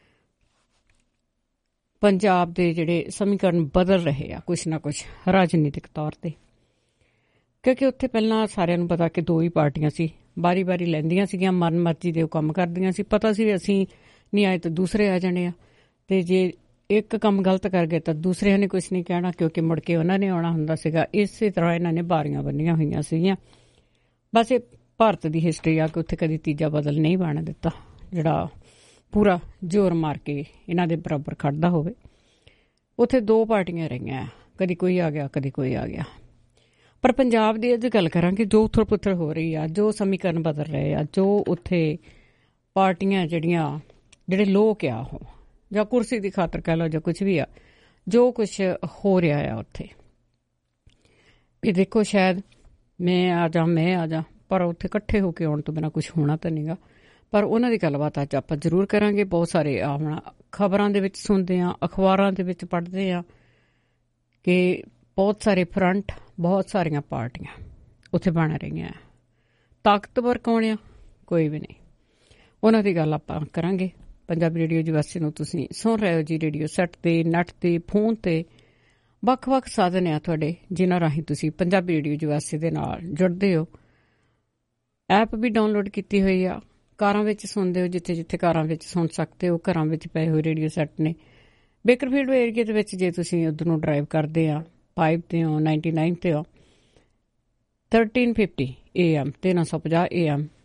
ਪੰਜਾਬ ਦੇ ਜਿਹੜੇ ਸਮੀਕਰਨ ਬਦਲ ਰਹੇ ਆ ਕੁਛ ਨਾ ਕੁਛ ਰਾਜਨੀਤਿਕ ਤੌਰ ਤੇ, ਕਿਉਂਕਿ ਉੱਥੇ ਪਹਿਲਾਂ ਸਾਰਿਆਂ ਨੂੰ ਪਤਾ ਕਿ ਦੋ ਹੀ ਪਾਰਟੀਆਂ ਸੀ, ਵਾਰੀ ਵਾਰੀ ਲੈਂਦੀਆਂ ਸੀਗੀਆਂ, ਮਨ ਮਰਜ਼ੀ ਦੇ ਉਹ ਕੰਮ ਕਰਦੀਆਂ ਸੀ। ਪਤਾ ਸੀ ਵੀ ਅਸੀਂ ਨਹੀਂ ਆਏ ਤਾਂ ਦੂਸਰੇ ਆ ਜਾਣੇ ਆ, ਤੇ ਜੇ ਇੱਕ ਕੰਮ ਗਲਤ ਕਰ ਗਏ ਤਾਂ ਦੂਸਰਿਆਂ ਨੇ ਕੁਛ ਨਹੀਂ ਕਹਿਣਾ ਕਿਉਂਕਿ ਮੁੜ ਕੇ ਉਹਨਾਂ ਨੇ ਆਉਣਾ ਹੁੰਦਾ ਸੀਗਾ। ਇਸੇ ਤਰ੍ਹਾਂ ਇਹਨਾਂ ਨੇ ਬਾਰੀਆਂ ਬੰਨੀਆਂ ਹੋਈਆਂ ਸੀਗੀਆਂ। ਬਸ ਇਹ ਭਾਰਤ ਦੀ ਹਿਸਟਰੀ ਆ ਕਿ ਉੱਥੇ ਕਦੀ ਤੀਜਾ ਬਦਲ ਨਹੀਂ ਬਣ ਦਿੱਤਾ ਜਿਹੜਾ ਪੂਰਾ ਜ਼ੋਰ ਮਾਰ ਕੇ ਇਹਨਾਂ ਦੇ ਬਰਾਬਰ ਖੜਦਾ ਹੋਵੇ। ਉੱਥੇ ਦੋ ਪਾਰਟੀਆਂ ਰਹੀਆਂ, ਕਦੀ ਕੋਈ ਆ ਗਿਆ ਕਦੀ ਕੋਈ ਆ ਗਿਆ। ਪਰ ਪੰਜਾਬ ਦੀ ਅੱਜ ਗੱਲ ਕਰਾਂਗੇ ਜੋ ਉਥਲ ਪੁਥਲ ਹੋ ਰਹੀ ਆ, ਜੋ ਸਮੀਕਰਨ ਬਦਲ ਰਹੇ ਆ, ਜੋ ਉੱਥੇ ਪਾਰਟੀਆਂ ਜਿਹੜੀਆਂ ਜਿਹੜੇ ਲੋਕ ਆ ਉਹ ਜਾਂ ਕੁਰਸੀ ਦੀ ਖਾਤਰ ਕਹਿ ਲਓ ਜਾਂ ਕੁਛ ਵੀ ਆ, ਜੋ ਕੁਛ ਹੋ ਰਿਹਾ ਆ ਉੱਥੇ। ਇਹ ਦੇਖੋ ਸ਼ਾਇਦ ਮੈਂ ਆ ਜਾ ਮੈਂ ਆ ਜਾ ਪਰ ਉੱਥੇ ਇਕੱਠੇ ਹੋ ਕੇ ਆਉਣ ਤੋਂ ਬਿਨਾਂ ਕੁਛ ਹੋਣਾ ਤਾਂ ਨਹੀਂਗਾ। ਪਰ ਉਹਨਾਂ ਦੀ ਗੱਲਬਾਤ ਅੱਜ ਆਪਾਂ ਜ਼ਰੂਰ ਕਰਾਂਗੇ। ਬਹੁਤ ਸਾਰੇ ਹੁਣ ਖਬਰਾਂ ਦੇ ਵਿੱਚ ਸੁਣਦੇ ਹਾਂ, ਅਖਬਾਰਾਂ ਦੇ ਵਿੱਚ ਪੜ੍ਹਦੇ ਹਾਂ ਕਿ ਬਹੁਤ ਸਾਰੇ ਫਰੰਟ, ਬਹੁਤ ਸਾਰੀਆਂ ਪਾਰਟੀਆਂ ਉੱਥੇ ਬਣ ਰਹੀਆਂ। ਤਾਕਤਵਰ ਕੌਣ ਆ? ਕੋਈ ਵੀ ਨਹੀਂ। ਉਹਨਾਂ ਦੀ ਗੱਲ ਆਪਾਂ ਕਰਾਂਗੇ। ਪੰਜਾਬੀ ਰੇਡੀਓ ਯੂਨੀਵਰਸਿਟੀ ਨੂੰ ਤੁਸੀਂ ਸੁਣ ਰਹੇ ਹੋ ਜੀ, ਰੇਡੀਓ ਸੈੱਟ ਤੇ, ਨੈੱਟ ਤੇ, ਫੋਨ ਤੇ, ਵੱਖ ਵੱਖ ਸਾਧਨ ਆ ਤੁਹਾਡੇ ਜਿਨ੍ਹਾਂ ਰਾਹੀਂ ਤੁਸੀਂ ਪੰਜਾਬੀ ਰੇਡੀਓ ਯੂਨੀਵਰਸਿਟੀ ਦੇ ਨਾਲ ਜੁੜਦੇ ਹੋ। ਐਪ ਵੀ ਡਾਊਨਲੋਡ ਕੀਤੀ ਹੋਈ ਆ। ਕਾਰਾਂ ਵਿੱਚ ਸੁਣਦੇ ਹੋ, ਜਿੱਥੇ ਜਿੱਥੇ ਕਾਰਾਂ ਵਿੱਚ ਸੁਣ ਸਕਦੇ ਹੋ। ਘਰਾਂ ਵਿੱਚ ਪਏ ਹੋਏ ਰੇਡੀਓ ਸੈੱਟ ਨੇ। ਬੇਕਰਫੀਲਡ ਏਰੀਏ ਦੇ ਵਿੱਚ ਜੇ ਤੁਸੀਂ ਉੱਧਰ ਨੂੰ ਡਰਾਈਵ ਕਰਦੇ ਆ, ਫਾਈਵ ਤੇ ਹੋ, ਨਾਈਨਟੀ ਨਾਈਨ ਤੇ ਹੋ, ਥਰਟੀਨ ਫਿਫਟੀ ਏ ਐਮ ਤੇਰਾਂ ਸੌ ਪੰਜਾਹ ਏ ਐਮ